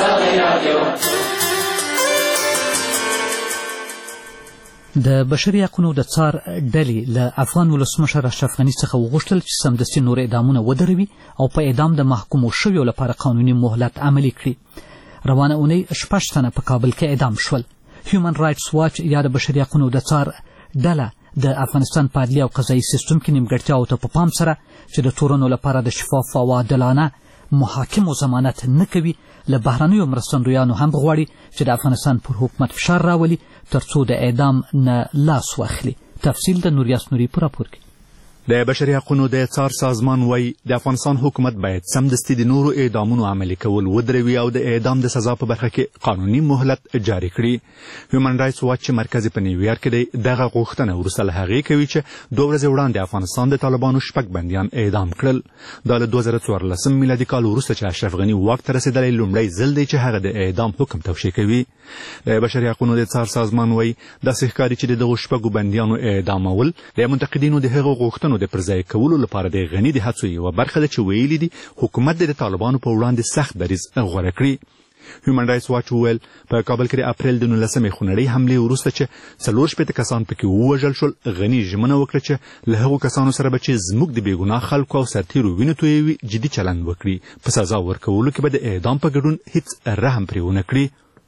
د بشري حقونو د څار ډلې له افغان ولسمشر اشرف غني څخه وغوښتل چې سمدستي نور اعدامونه ودروي او په اعدام د محکومو شویو لپاره قانوني مهلت عملي کړي. روانه اونۍ شپږ تنه په کابل کې اعدام شول. هیومن رایټس واچ یا د بشري حقونو د څار ډله د افغانستان په عدلي او قضایي سیستم کې نیمګړتیاوو ته په پام سره چې د تورنو لپاره د شفاف او عادلانه محاکمو ضمانت نه کوي له بهرنیو مرستندویانو هم غواړي چې د افغانستان پر حکومت فشار راولي ترڅو د اعدام نه لاس واخلي. تفصیل د نوریاس نوري په راپور کې. د بشري حقونو د څار سازمان وایي د افغانستان حکومت باید سمدستي د نورو اعدامونو عملي کول ودروي او د اعدام د سزا په برخه کې قانوني مهلت جاري کړي. هیومن رایټس واچ چې مرکز په نیویارک کې دی دغه غوښتنه وروسته له هغې کوي چې دوه ورځې وړاندې افغانستان د طالبانو شپږ بندیان اعدام کړل. دا له دوه زره څوارلسم میلادي کال وروسته چې اشرف غني واک ته رسېدلی لومړی ځل دی چې هغه د اعدام حکم توشیح کوي. د بشري حقونو د څار سازمان وایي داسې ښکاري چې د دغو شپږو بندیانو اعدامول د منتقدینو د هغو غوښتنو د پرځای کولو لپاره د غني د هڅو یوه برخه ده چې ویلي دي حکومت د طالبانو په وړاندې سخت دریځ غوره کړي. هیومن رایټس واچ وویل په کابل کې د اپریل د نولسمې خونړۍ حملې وروسته چې څلور شپېته کسان پکې ووژل شول غني ژمنه وکړه چې له هغو کسانو سره به چې زموږ د بېګناه خلکو او سرتېرو وینو تویوي جدي چلند وکړي، په سزا ورکولو کې به د اعدام په ګډون هیڅ رحم پرې ونه کړي.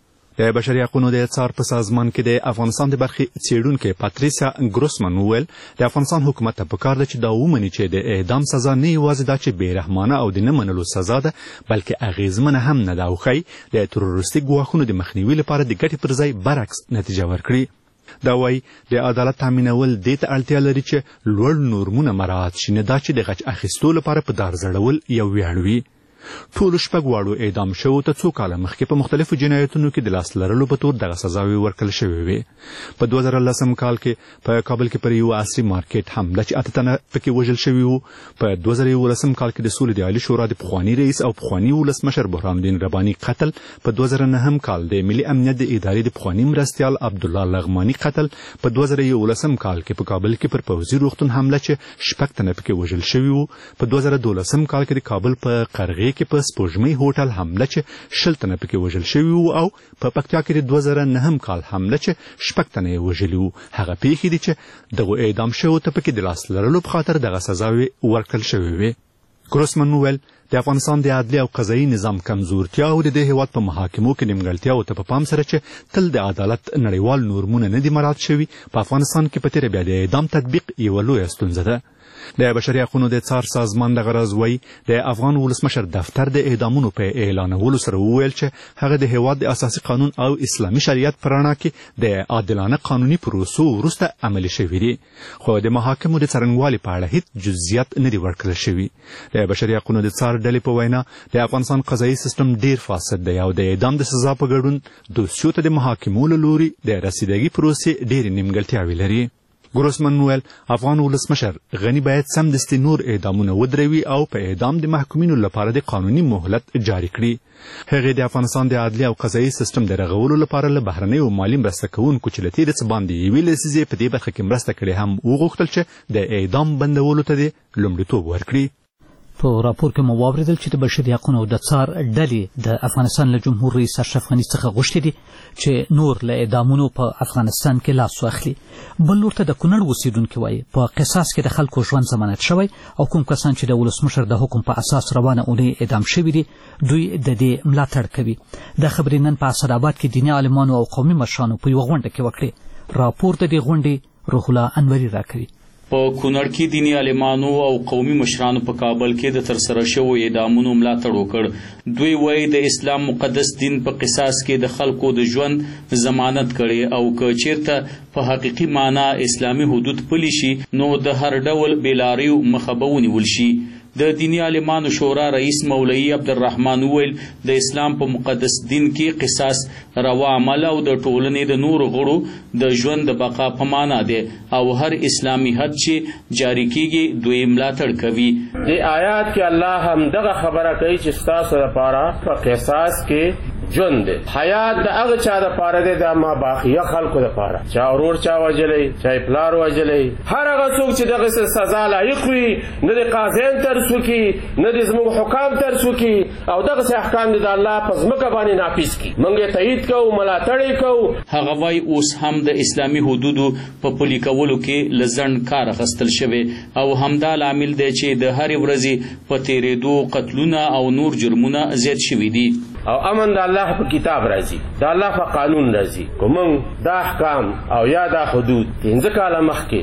د بشري حقونو د څار په سازمان کې د افغانستان د برخې څېړونکې پاتریسیا ګروسمن وویل د افغانستان حکومت ته پکار ده چې دا ومني چې د اعدام سزا نه یوازې دا چې بېرحمانه او د نه منلو سزا ده بلکې اغېزمنه هم نه ده او ښایي د تروریستي ګواښونو د مخنیوي لپاره د ګټې پر ځای برعکس نتیجه ورکړي. دا وایي د عدالت تامینول دې ته اړتیا لري چې لوړ نورمونه مراعات شي، نه دا چې د غچ اخیستو لپاره په دار زړول یو ویاړ وي. ټولو شپږ واړو اعدام شوو ته څو کاله مخکې په مختلفو جنایتونو کې د لاس لرلو په تور دغه سزاوې ورکړل شوې وې. په دوه زره لسم کال کې په کابل کې پر یو عصري مارکیټ حمله چې اته تنه پکې وژل شوي وو. په دوه زره یولسم کال کې د سولې د عالي شورا د پخواني رئیس او پخواني ولسمشر برهان الدین رباني قتل. په دوه زره نهم کال د ملي امنیت د ادارې د پخواني مرستیال عبدالله لغماني قتل. په دوه زره یولسم کال کې په کابل کې پر پوځي روغتون حمله چې شپږ تنه پکې وژل شوي وو. په دوه زره دولسم کال کې د کابل په قرغې کې په سپوږمۍ هوټل حمله چې شل تنه پکې وژل شوي وو او په پکتیا کې د دوه زره نهم کال حمله چې شپږ تنه یې وژلي وو. هغه پیښې دي چې دغو اعدام شوو ته پکې د لاس لرلو په خاطر دغه سزاوې ورکړل شوې وې. ګروسمن وویل د د افغانستان د عدلي او قضایي نظام کمزورتیا او د دې هیواد په محاکمو کې نیمګړتیاو ته په پام سره چې تل د عدالت نړیوال نورمونه نه دي مراعات شوي، په افغانستان کې په تیره بیا د اعدام تطبیق یوه لویه ستونزه ده. د بشري حقونو د څار سازمان دغه راز وایي د افغان ولسمشر دفتر د اعدامونو په اعلانولو سره وویل چې هغه د هیواد د اساسي قانون او اسلامي شریعت په رڼا کې د عادلانه قانوني پروسو وروسته عملي شوي دي، خو د محاکمو د څرنګوالي په اړه هیڅ جزئیات نه دي ورکړل شوي. د بشري حقونو د څار ډلې په وینا د افغانستان قضایي سیستم ډیر فاسد دی او د اعدام د سزا په ګډون دوسیو ته د محاکمو له لوري د رسیدګي پروسې ډېرې نیمګړتیاوې لري. ګروسمن وویل افغان ولسمشر غني باید سمدستي نور اعدامونه ودروي او په اعدام د محکومینو لپاره د قانوني مهلت جاري کړي. هغې د افغانستان د عدلي او قضایي سیستم د رغولو لپاره له بهرنیو مالي مرسته کوونکو چې له تېرې څه باندې یوې لسیزې په دې برخه کې مرسته کړې هم وغوښتل چې د اعدام بندولو ته دې لومړیتوب ورکړي. په راپور کې مو واورېدل چې د بشري حقونو د څار ډلې د افغانستان له جمهور رئیس اشرف غني څخه غوښتي دي چې نور له اعدامونو په افغانستان کې لاس واخلي. بل لور ته د کونړ اوسېدونکي وایي په قصاص کې د خلکو ژوند ضمانت شوی او کوم کسان چې د ولسمشر د حکم په اساس روانه اونۍ اعدام شوي دي دوی د دې ملاتړ کوي. دا خبرې نن په اسداباد کې دیني عالمانو او قومي مشرانو په یوه غونډه کې وکړې. راپور د دې غونډې روح الله انوري راکوي. په کونړ کې دیني عالمانو او قومي مشرانو په کابل کې د ترسره شویو اعدامونو ملاتړ وکړ. دوی وایي د اسلام مقدس دین په قصاص کې د خلکو د ژوند ضمانت کړي او که چیرته په حقیقي معنا اسلامي حدود پلي شي نو د هر ډول بېلاریو مخه به ونیول شي. د دیني عالمانو شورا رئیس مولوي عبدالرحمن وویل د اسلام په مقدس دین کې قصاص روا عمل او د ټولنې د نورو غړو د ژوند د بقا په معنا دی او هر اسلامي حد چې جاری کیږي دوی ملاتړ کوي. د آیات کې الله هم دغه خبره کوي چې ستاسو لپاره په قصاص کې ژوند دی. حیات د هغه چا دپاره دی د ما باقیه خلکو دپاره، چا ورور چا وژلی، چا پلار وژلی، هر هغه څوک چې دغسې سزا لایق وي نه د قاضیان ترسو کي نه د زموږ حکام ترسو کي او دغسې احکام د الله په ځمکه باندې نافظ کي. موږ یې تایید کوو، ملاتړ یې کوو. هغه وایي اوس هم د اسلامي حدودو په پلي کولو کې له ځنډ کار اخیستل شوی او همدا لامل دی چې د هرې ورځې په تېرېدو قتلونه او نور جرمونه زیات شوي دي. او امن د الله په کتاب راځي، د الله په قانون راځي. که موږ دا احکام او یا دا حدود پنځه کاله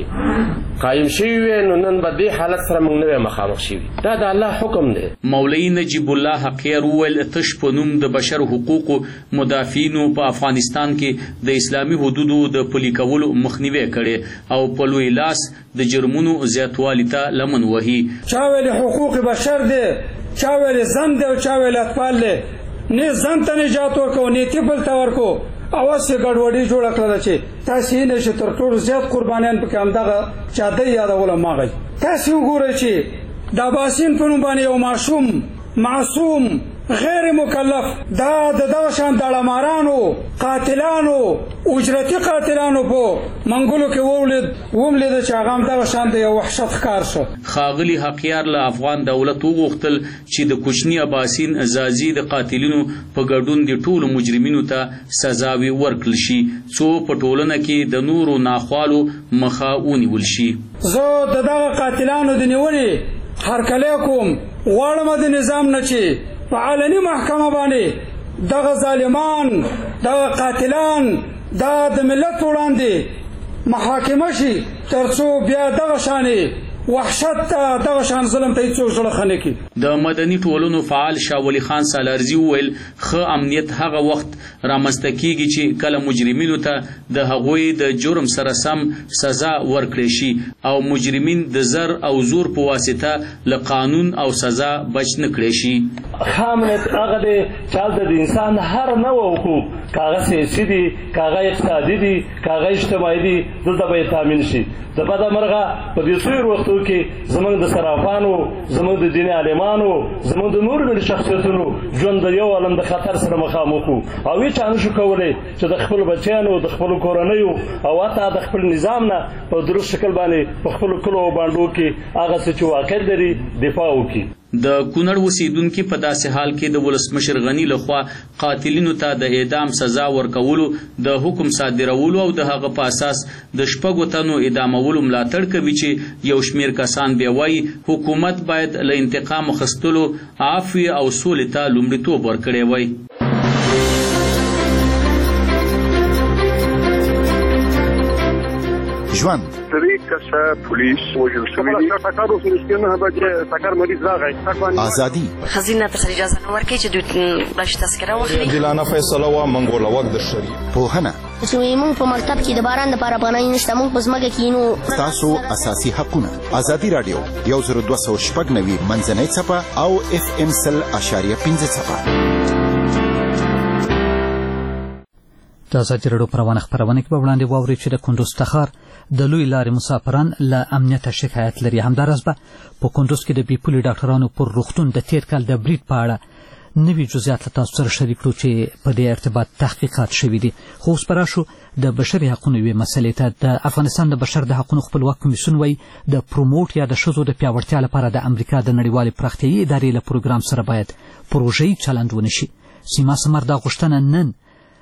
مخکې قایم شوي وي نو نن به دې حالت سره موږ نه وی مخامخ شوي. دا د الله حکم دی. مولوي نجیب الله حقیر وویل تش په نوم د بشر حقوقو مدافعینو په افغانستان کې د اسلامي حدودو د پلي کولو مخنیوی کړي او په لوی لاس د جرمونو زیاتوالي ته لمن وهي. چا ویل حقوق بشر دی، چا ویل زن دی او چا ویل اطفال دی. نه ځان ته نجات ورکو نه تیبل ته ورکو اواز یې ګډوډي جوړه کړله چې تاسو یې نشئ تر ټولو زیات قربانیان پکې همدغه چادر یادوله ماغی. تاسو وګورئ چې د اباسین په نوم باندې یو ماشوم معصوم غیر مکلف دا د دغه شان داړمارانو قاتلانو اجرتي قاتلانو په منګلو کې وولید وملید چې هغه هم دغه شان د یو وحشت ښکار شو. ښاغلي حقیار له افغان دولت وغوښتل چې د کوچني اباسین ازازي د قاتلینو په ګډون د ټولو مجرمینو ته سزاوي ورکړل شي څو په ټولنه کې د نورو ناخوالو مخه ونیول شي. زه د دغه قاتلانو د نیولې هرکلی کوم، غواړم د نظام نه چې په علني محکمه باندې دغه ظالمان دغه قاتلان دا د ملت وړاندې محاکمه شي ترڅو بیا دغه شانې وحشت ته دغه شان ظلم ته هیڅوک زړه ښه نه کړي. د مدني ټولنو فعال شاه ولي خان سالارزي وویل ښه امنیت هغه وخت رامنځته کیږي چې کله مجرمینو ته د هغوی د جرم سره سم سزا ورکړی شي او مجرمین د زر او زور په واسطه له قانون او سزا بچ نه کړی شي. ښه امنیت هغه دی چې هلته د انسان هر نوع حقوق که هغه سیاسي دي که هغه اقتصادي دي که هغه اجتماعي دي دلته به یې تامین شي. د بده مرغه په دې څو وختو کې زموږ د صرافانو زموږ د دیني عالمانو زموږ د نورو ملي شخصیتونو ژوند د یو عالم د خطر سره مخامخ وو او هېچا نه شو کولی چې د خپلو بچیانو د خپلو کورنیو او حتی د خپل نظام نه په درست شکل باندې په خپلو کلو او بانډو کې هغه څه چې واقع لري دفاع وکړي. د کونړ اوسیدونکي په داسې حال کې د ولسمشر غني لخوا قاتلینو ته د اعدام سزا ورکولو د حکم صادرولو او د هغه په اساس د شپږو تنو اعدامولو ملاتړ کوي چې یو شمیر کسان بیا وایي حکومت باید له انتقام اخیستلو عفو او سولې ته لومړیتوب ورکړی وای. ژوند درې کسه پولیس وژل شوي دي. ټکر وشو چې نه بچي ټکر مریض راغی. ازادي خزینه ته اجازه نه ورکړي چې دوی بلش تذکره واخلي. عادلانه فیصله وا منګول وخت د شری. پوهنه چې موږ په مکتب کې د باران لپاره پناه نشته، موږ په ځمکه کې نو تاسو اساسي حقونه. ازادي رادیو یو زر دوه سوه شپږ نوي منځنۍ څپه او اف ام سل اشاریه پنځه څپه. د ازادي راډیو په روانه خپرونه کې به وړاندې واورئ چې د کندوز تخار د لوی لارې مسافران له امنیته شکایت لري. همداراز به په کندوز کې د بې پولې ډاکټرانو پر روغتون د تیر کال د برید په اړه نوي جزئیات له تاسو سره شریک کړو چې په دې ارتباط تحقیقات شوي دي. خو اوس به راشو د بشري حقونو یوې مسلې ته. د افغانستان د بشر د حقونو خپلواک کمیسیون وایي د پروموټ یا د ښځو د پیاوړتیا لپاره د امریکا د نړیوالې پراختیایي ادارې له پروګرام سره باید پروژه‌یي چلند ونشي. سیما سمر دا غوښتنه نن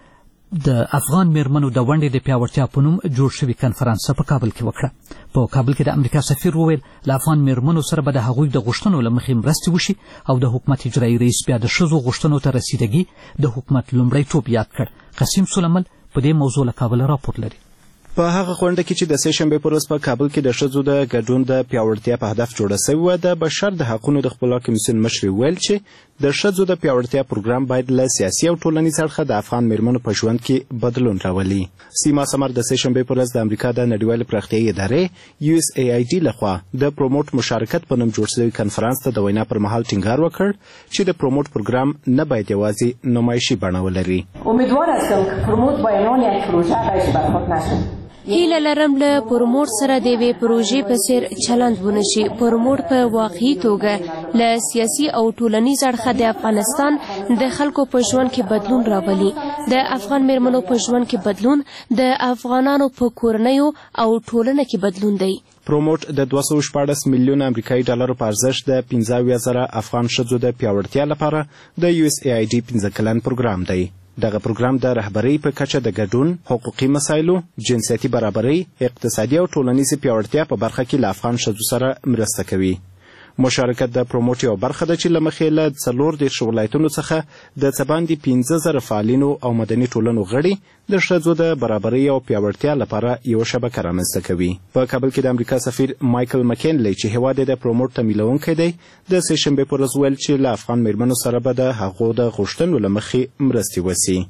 د افغان میرمنو د ونډې د پیاوړتیا په نوم جوړ شوي کنفرانس په کابل کې وکړه. په کابل کې د امریکا سفیر وویل له افغان میرمنو سره به د هغوی د غوښتنو له مخې مرستې وشي او د حکومت اجرایي رئیس بیا د ښځو غوښتنو ته رسیدګي د حکومت لومړیتوب یاد کړ. قسیم سلیمل په دې موضوع له کابل راپور لري. په هغه غونډه کې چې د سه شنبې پر ورځ په کابل کې د ښځو د ګډون د پیاوړتیا په هدف جوړه شوې وه، د بشر د حقونو د خپلواک کمیسیون مشر ویل چې د ښځو د پیاوړتیا پروګرام باید له سیاسي او ټولنیز اړخه د افغان میرمنو په ژوند کې بدلون راولي. سیما سمر د سه شنبې پر ورځ د امریکا د نړیوالې پراختیایي ادارې یو اس ای آی ډي لخوا د پروموټ مشارکت په نوم جوړ شوي کنفرانس ته د وینا پر مهال ټینګار وکړ چې د پروموټ پروګرام نه باید یوازې نمایشي بڼه ولري. امیدوار هستم که پروموت با عنوان یک پروژه غیر برخورد نشد. هیله لرم له پروموټ سره د یوې پروژې په څیر چلند ونشي. پروموټ په واقعي توګه له سیاسي او ټولنیز اړخه د افغانستان د خلکو په ژوند کې بدلون راولي. د افغان میرمنو په ژوند کې بدلون د افغانانو په کورنیو او ټولنه کې بدلون دی. پروموټ د دوه سوه شپاړس میلیونه امریکایي ډالرو په ارزښت د پنځه اویا زره افغان ښځو د پیاوړتیا لپاره د یو اس ای آی ډي پنځه کلن پروګرام دی. دغه پروګرام د رهبرۍ په کچه د ګډون، حقوقي مسایلو، جنسیتي برابرۍ، اقتصادي او ټولنیزې پیاوړتیا په برخه کې له افغان ښځو سره مرسته کوي. مشارکت د پروموټ یو برخه ده چې له مخې له څلور دېرش ولایتونو څخه د څه باندې پنځه زره فعالینو او مدني ټولنو غړي د ښځو د برابرۍ او پیاوړتیا لپاره یوه شبکه رامنځته کوي. په کابل کې د امریکا سفیر مایکل مکینلی چې هیواد یې د پروموټ تمویلونکی دی د سه شنبې پر ورځ ویل چې له افغان میرمنو سره به د هغو د غوښتنو له مخې مرستې وسي.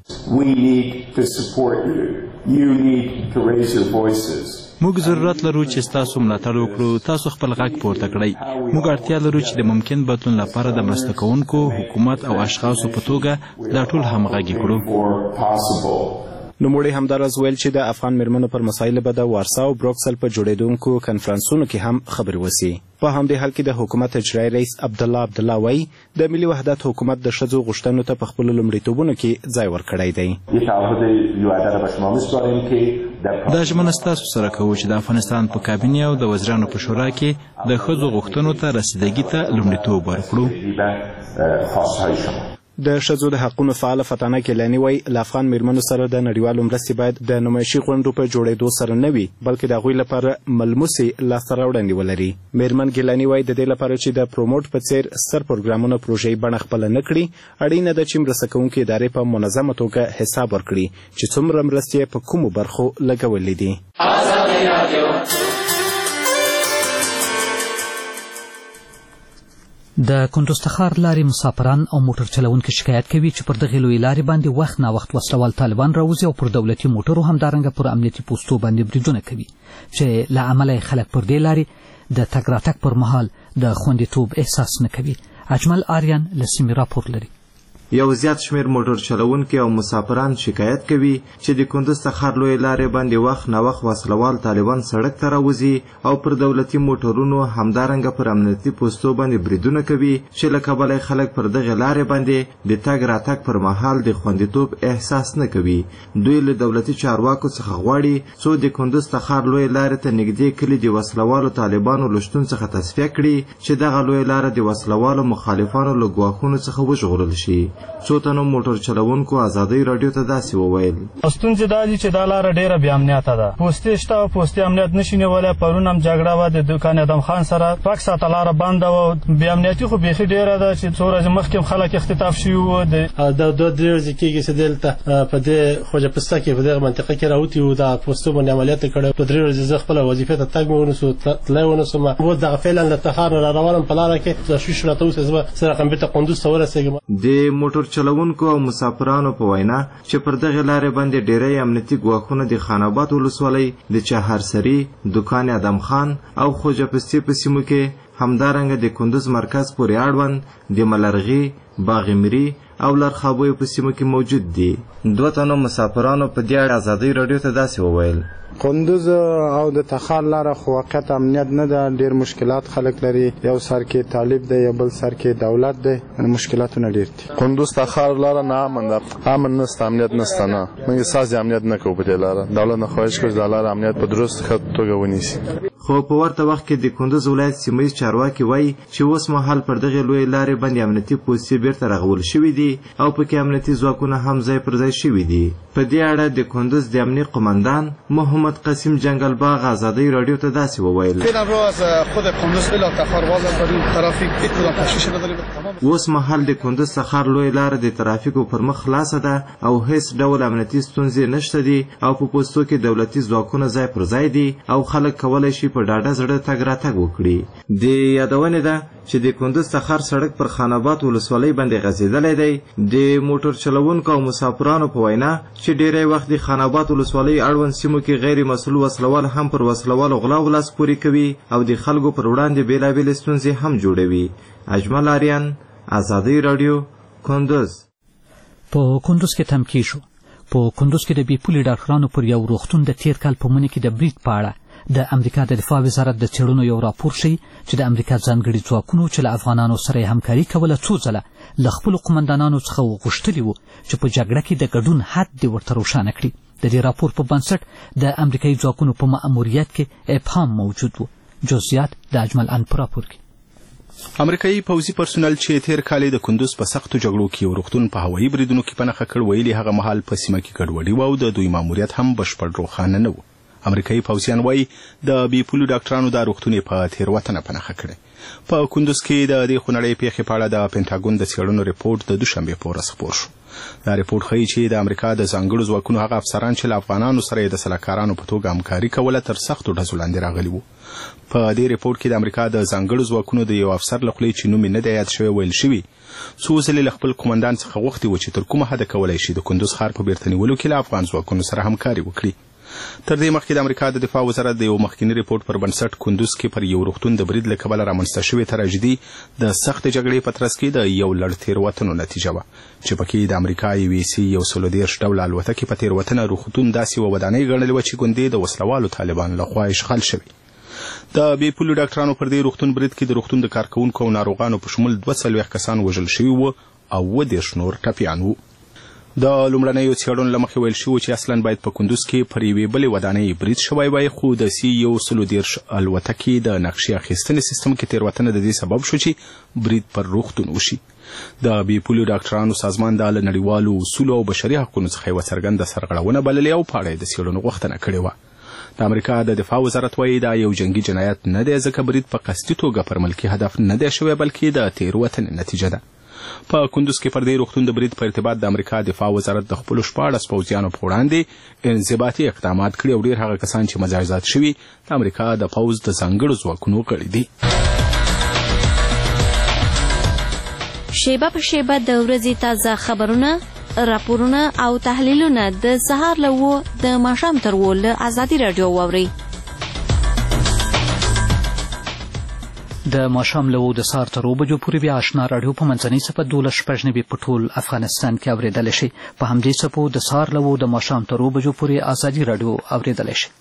موږ ضرورت لرو چې ستاسو ملاتړ وکړو. تاسو خپل غږ پورته کړئ. موږ اړتیا لرو چې د ممکن بدلون لپاره د مرسته کوونکو، حکومت او اشخاصو په توګه دا ټول همغږي کړو. نوموړي همداراز ویل چې د افغان میرمنو پر مسایلو به د وارسا او بروکسل په جوړېدونکو کنفرانسونو کې هم خبرې وسي. په همدې حال کې د حکومت اجرایي رئیس عبدالله عبدالله وایي د ملي وحدت حکومت د ښځو غوښتنو ته په خپلو لومړیتوبونو کې ځای ورکړی دی. دا ژمنه ستاسو سره کوو چې د افغانستان په کابینې او د وزیرانو په شورا کې د ښځو غوښتنو ته رسیدګي ته لومړیتوب ورکړو. د ښځو د حقونو فعاله فتانه ګیلاني وایي له افغان میرمنو سره د نړیوالو مرستې باید د نمایشي غونډو په جوړېدو سره نه وي، بلکې د هغوی لپاره ملموسې لاسته راوړنې ولري. میرمن ګیلاني وایي د دې لپاره چې د پروموټ په څیر ستر پروګرامونه پروژې بڼه خپله نه کړي، اړینه ده چې مرسته کوونکې ادارې په منظمه توګه حساب ورکړي چې څومره مرستې په کومو برخو لګولې دي. د کندوز تخار لارې مسافران او موټر چلوونکي شکایت کوي چې پر دغې لویې لارې باندې وخت ناوخت وسلوال طالبان راوځي او پر دولتي موټرو همدارنګه پر امنیتي پوستو باندې بریدونه کوي چې له امله یې خلک پر دې لارې د تګ راتګ پر مهال د خوندیتوب احساس نه کوي. اجمل آریان له سیمې راپور لري. یو زیات شمیر موټر چلوونکي او مسافران شکایت کوي چې د کندوز څخه لوی لارې باندې وخت نه وخت وسلوال طالبان سړک ته راوځي او پر دولتي موټرونو همدارنګه پر امنیتي پوستو باندې بریدونه کوي چې له کبله خلک پر دغه لارې باندې د تګ راتګ پر مهال د خوندیتوب احساس نه کوي. دوی له دولتي چارواکو څخه غواړي څو د کندوز څخه لوی لارې ته نږدې کلي د وسلوالو طالبانو له شتون څخه تصفیه کړي چې دغه لوی لاره د وسلوالو مخالفانو له ګواښونو څخه وژغورل شي. څو تنو موټر چلوونکو ازادۍ راډیو ته داسې وویل: ستونزې دا دي چې دا لاره ډېره بې امنیته ده. پوستې شته او پوستې امنیت نشي نیولی. پرون هم جګړه وه د دوکان ادم خان سره شپږ ساعته لاره بنده وه. بې امنیتي خو بیخي ډېره ده چې څو ورځې مخکې هم خلک اختطاف شوي وو. دا دوه درې ورځې کېږي چې دلته په دې خوجه پسته کې په دغه منطقه کې راوتي وو. دا پوستو باندې عملیات یې کړی. دوه درې ورځې زه خپله وظیفې ته تګ مې ونسو تللی ونسوم. اوس دغه فعلا له تخار نه را روانم په لاره کې تشویش راته اوسي زه به سره رقم بېرته قندوز ته ورسېږم. د موټر چلوونکو او مسافرانو په وینا چې پر دغه لارې باندې ډېری امنیتي ګواښونه د خان آباد ولسوالۍ د چهارسري، دوکان ادم خان او خوجه پستې په سیمو کې همدارنګه د کندوز مرکز پورې اړوند د ملرغي، باغمري او لرخابوی په سیمو کې موجود دي. دوه تنو مسافرانو په دې اړه ازادۍ راډیو ته داسې وویل: کندوز او د تخار لاره خو واقعیت امنیت نه ده. ډېر مشکلات خلک لري. یو سر کې طالب دی، یو بل سر کې دولت دی. مشکلاتونه ډېر دي. کندوز تخار لاره نه امن ده. امن نسته، امنیت نسته. نه موږ احساس امنیت نه کوو په دې لاره. دولت نه خواهش کوي د لاره امنیت په درست توګه ونیسي. خو په ورته وخت کې د کندوز ولایت سیمه چارواکي وایي چې اوس مهال پر دغه لوی لارې باندې امنیتي پوستې بیرته رغول شوي دي او پکې امنیتي ځواکونه هم ځای پر ځای شوي دي. په دې اړه د کندوز د امنیه قماندان محمد قاسم جنگلباغ ازادۍ راډیو ته داسې وویل: اوس مهال د کندوز څخه لوی لاره د ترافیکو پر مخ خلاصه ده او هیڅ ډول امنیتي ستونزې نشته دي او په پوستو کې دولتي ځواکونه ځای پر ځای دي او خلک کولی شي په ډاډه زړه تګ راتګ وکړي. د یادونې ده چې د کندوز څخه سړک پر خان آباد ولسوالۍ باندې غځېدلی دی. د موټر چلوونکو او مسافرانو په وینا چې ډېری وخت د خان آباد ولسوالۍ اړوند سیمو کې غیر مسؤل وسلوال هم پر وسلوالو غلا ولاس پورې کوي او د خلکو پر وړاندې بېلابېلې ستونزې هم جوړوي. اجمل آریان، ازادۍ راډیو، کندوز. په کندوز کې تمکې شو. په کندوز کې د بې پولې ډاکټرانو پر یو روغتون د تیر کال په مني کې د برید په اړه د امریکا د دفاع وزارت د څېړنو یو راپور ښیي چې د امریکا ځانګړي ځواکونو چې له افغانانو سره یې همکاري کوله څو ځله له خپلو قمندانانو څخه وغوښتلي وو چې په جګړه کې د ګډون حد دې ورته روښانه کړي. د دې راپور په بنسټ د امریکایي ځواکونو په مأموریت کې ابهام موجود و. جزئیات د اجمل ان په راپور کې. امریکایي پوځي پرسونل چې تیر کال د کندوز په سختو جګړو کې یو روغتون په هوایي بریدونو کې په نښه کړ، ویلي هغه مهال په سیمه کې ګډوډي وه او د دوی ماموریت هم بشپړ روښانه نه و. امریکایي پوځیان وایي د بې پولو ډاکټرانو دا روغتون یې په تېروتنه په نښه کړی. په کندوز کې د دې خونړۍ پیښې په اړه د پینټاګون د څېړنو ریپورټ د دوشنبې په ورځ خپور شو. دا ریپورټ ښیي چې د امریکا د ځانګړو ځواکونو هغه افسران چې له افغانانو سره یې د سلاکارانو په توګه همکاري کوله تر سختو ډزو لاندې راغلي وو. په دې ریپورټ کې د امریکا د ځانګړو ځواکونو د یو افسر له خولې چې نوم یې نه دی یاد شوی ویل شوي څو ځلې له خپل قمندان څخه غوښتي وو چې تر کومه حده کولی شي د کندوز ښار په بیرته نیولو کې له افغان ځواکونو سره همکاري وکړي. تر دې مخکې د امریکا د دفاع وزارت د یو مخکینی ریپورټ پر بنسټ کندوز کې پر یو روغتون د برید له کبله رامنځته شوې تراژیدي د سختې جګړې په ترڅ کې د یو لړ تېروتنو نتیجه وه چې پکې د امریکا یوې سي یو سلو دېرش ډوله الوتکې په تېروتنه روغتون داسې یوه ودانۍ ګڼلې وه چې ګوندې د وسلوالو طالبانو لخوا اشغال شوې. د بې پولو ډاکټرانو پر دې روغتون برید کې د روغتون د کارکوونکو او ناروغانو په شمول دوه څلوېښت کسان وژل شوي وو او اووه دېرش نور ټپیان وو. د لومړنیو څېړنو له مخې ویل شوي چې اصلا باید په کندوز کې پر یوې بلې ودانۍ برید شوی وای، خو د سی یو سلو دېرش الوتکې د نقشې اخیستنې سیستم کې تېروتنه د دې سبب شو چې برید پر روغتون وشي. د بې پولو ډاکټرانو سازمان دا له نړیوالو اصولو او بشري حقونو څخه یوه څرګنده سرغړونه بللې او په اړه یې د څېړنو غوښتنه کړې وه. د امریکا د دفاع وزارت وایي دا یو جنګي جنایت نه دی ځکه برید په قصدي توګه پر ملکي هدف نه دی شوی بلکې د تېروتنې نتیجه ده. په کندوز کې پر دې روغتون د برید په ارتباط د امریکا دفاع وزارت د خپلو شپاړس پوځیانو په وړاندې انضباطي اقدامات کړي او ډېر هغه کسان چې مجازات شوي د امریکا د پوځ د ځانګړو ځواکونو غړي دي. شیبه په شیبه د ورځې تازه خبرونه، راپورونه او تحلیلونه د سهار له اوو د ماښام تر اوو له ازادي راډیو واورئ. د ماښام له اوو د سهار تر اوو بجو پورې بیا اشنا راډیو په منځنۍ څپه دولس شپږ نوي په ټول افغانستان کې اورېدلی شي. په همدې څپو د سهار له اوو د ماښام تر اوو بجو پورې ازادي راډیو اورېدلی شي.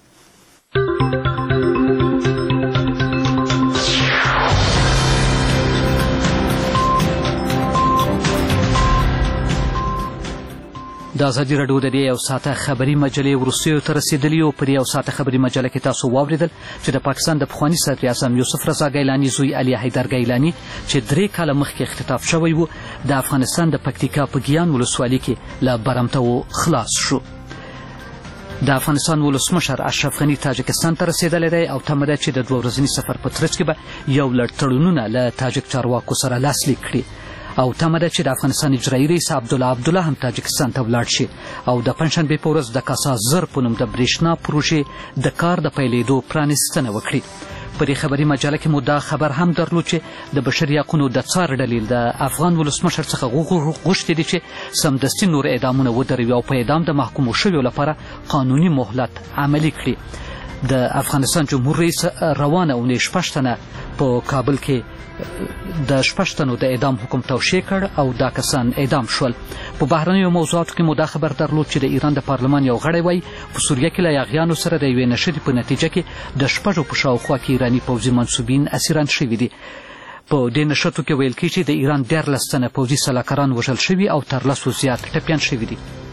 د ازادي راډیو د دې یو ساعته خبري مجلې وروستیو ته رسېدلي او په دې یو ساعته خبري مجله کې تاسو واورېدل چې د پاکستان د پخواني صدر اعظم یوسف رضا ګیلاني زوی علي حیدر ګیلاني چې درې کاله مخکې اختطاف شوی و د افغانستان د پکتیکا په ګیان ولسوالۍ کې له برمتو خلاص شو. د افغانستان ولسمشر اشرف غني تاجکستان ته رسېدلی دی او تمه ده چې د دوه ورځني سفر په ترڅ کې به یو لړ تړونونه له تاجک چارواکو سره لاسلیک کړي او تمه ده چې د افغانستان اجرایي رئیس عبدالله عبدالله هم تاجکستان ته ولاړ شي او د پنجشنبې په ورځ د کاسا زر په نوم د برېښنا پروژې د کار د پیلېدو پرانستنه وکړي. په دې خبري مجله کې مو دا خبر هم درلود چې د بشري حقونو د څار ډلې د افغان ولسمشر څخه غوښتي دي چې سمدستي نور اعدامونه ودروي او په اعدام د محکومو شویو لپاره قانوني مهلت عملي کړي. د افغانستان جمهور رئیس روانه اونۍ شپږ تنه په کابل کې د شپږ تنو د اعدام حکم توشیح کړ او دا کسان اعدام شول. په بهرنیو موضوعاتو کې مو دا خبر درلود چې د ایران د پارلمان یو غړی وایي په سوریه کې له یاغیانو سره د یوې نښتې په نتیجه کې د شپږو په شاوخوا کې ایراني پوځي منصوبین اسیران شوي دي. په دې نښتو کې ویل کېږي چې د ایران دیارلس تنه پوځي سلاکاران وژل شوي او تر لسو زیات ټپیان شوي دي.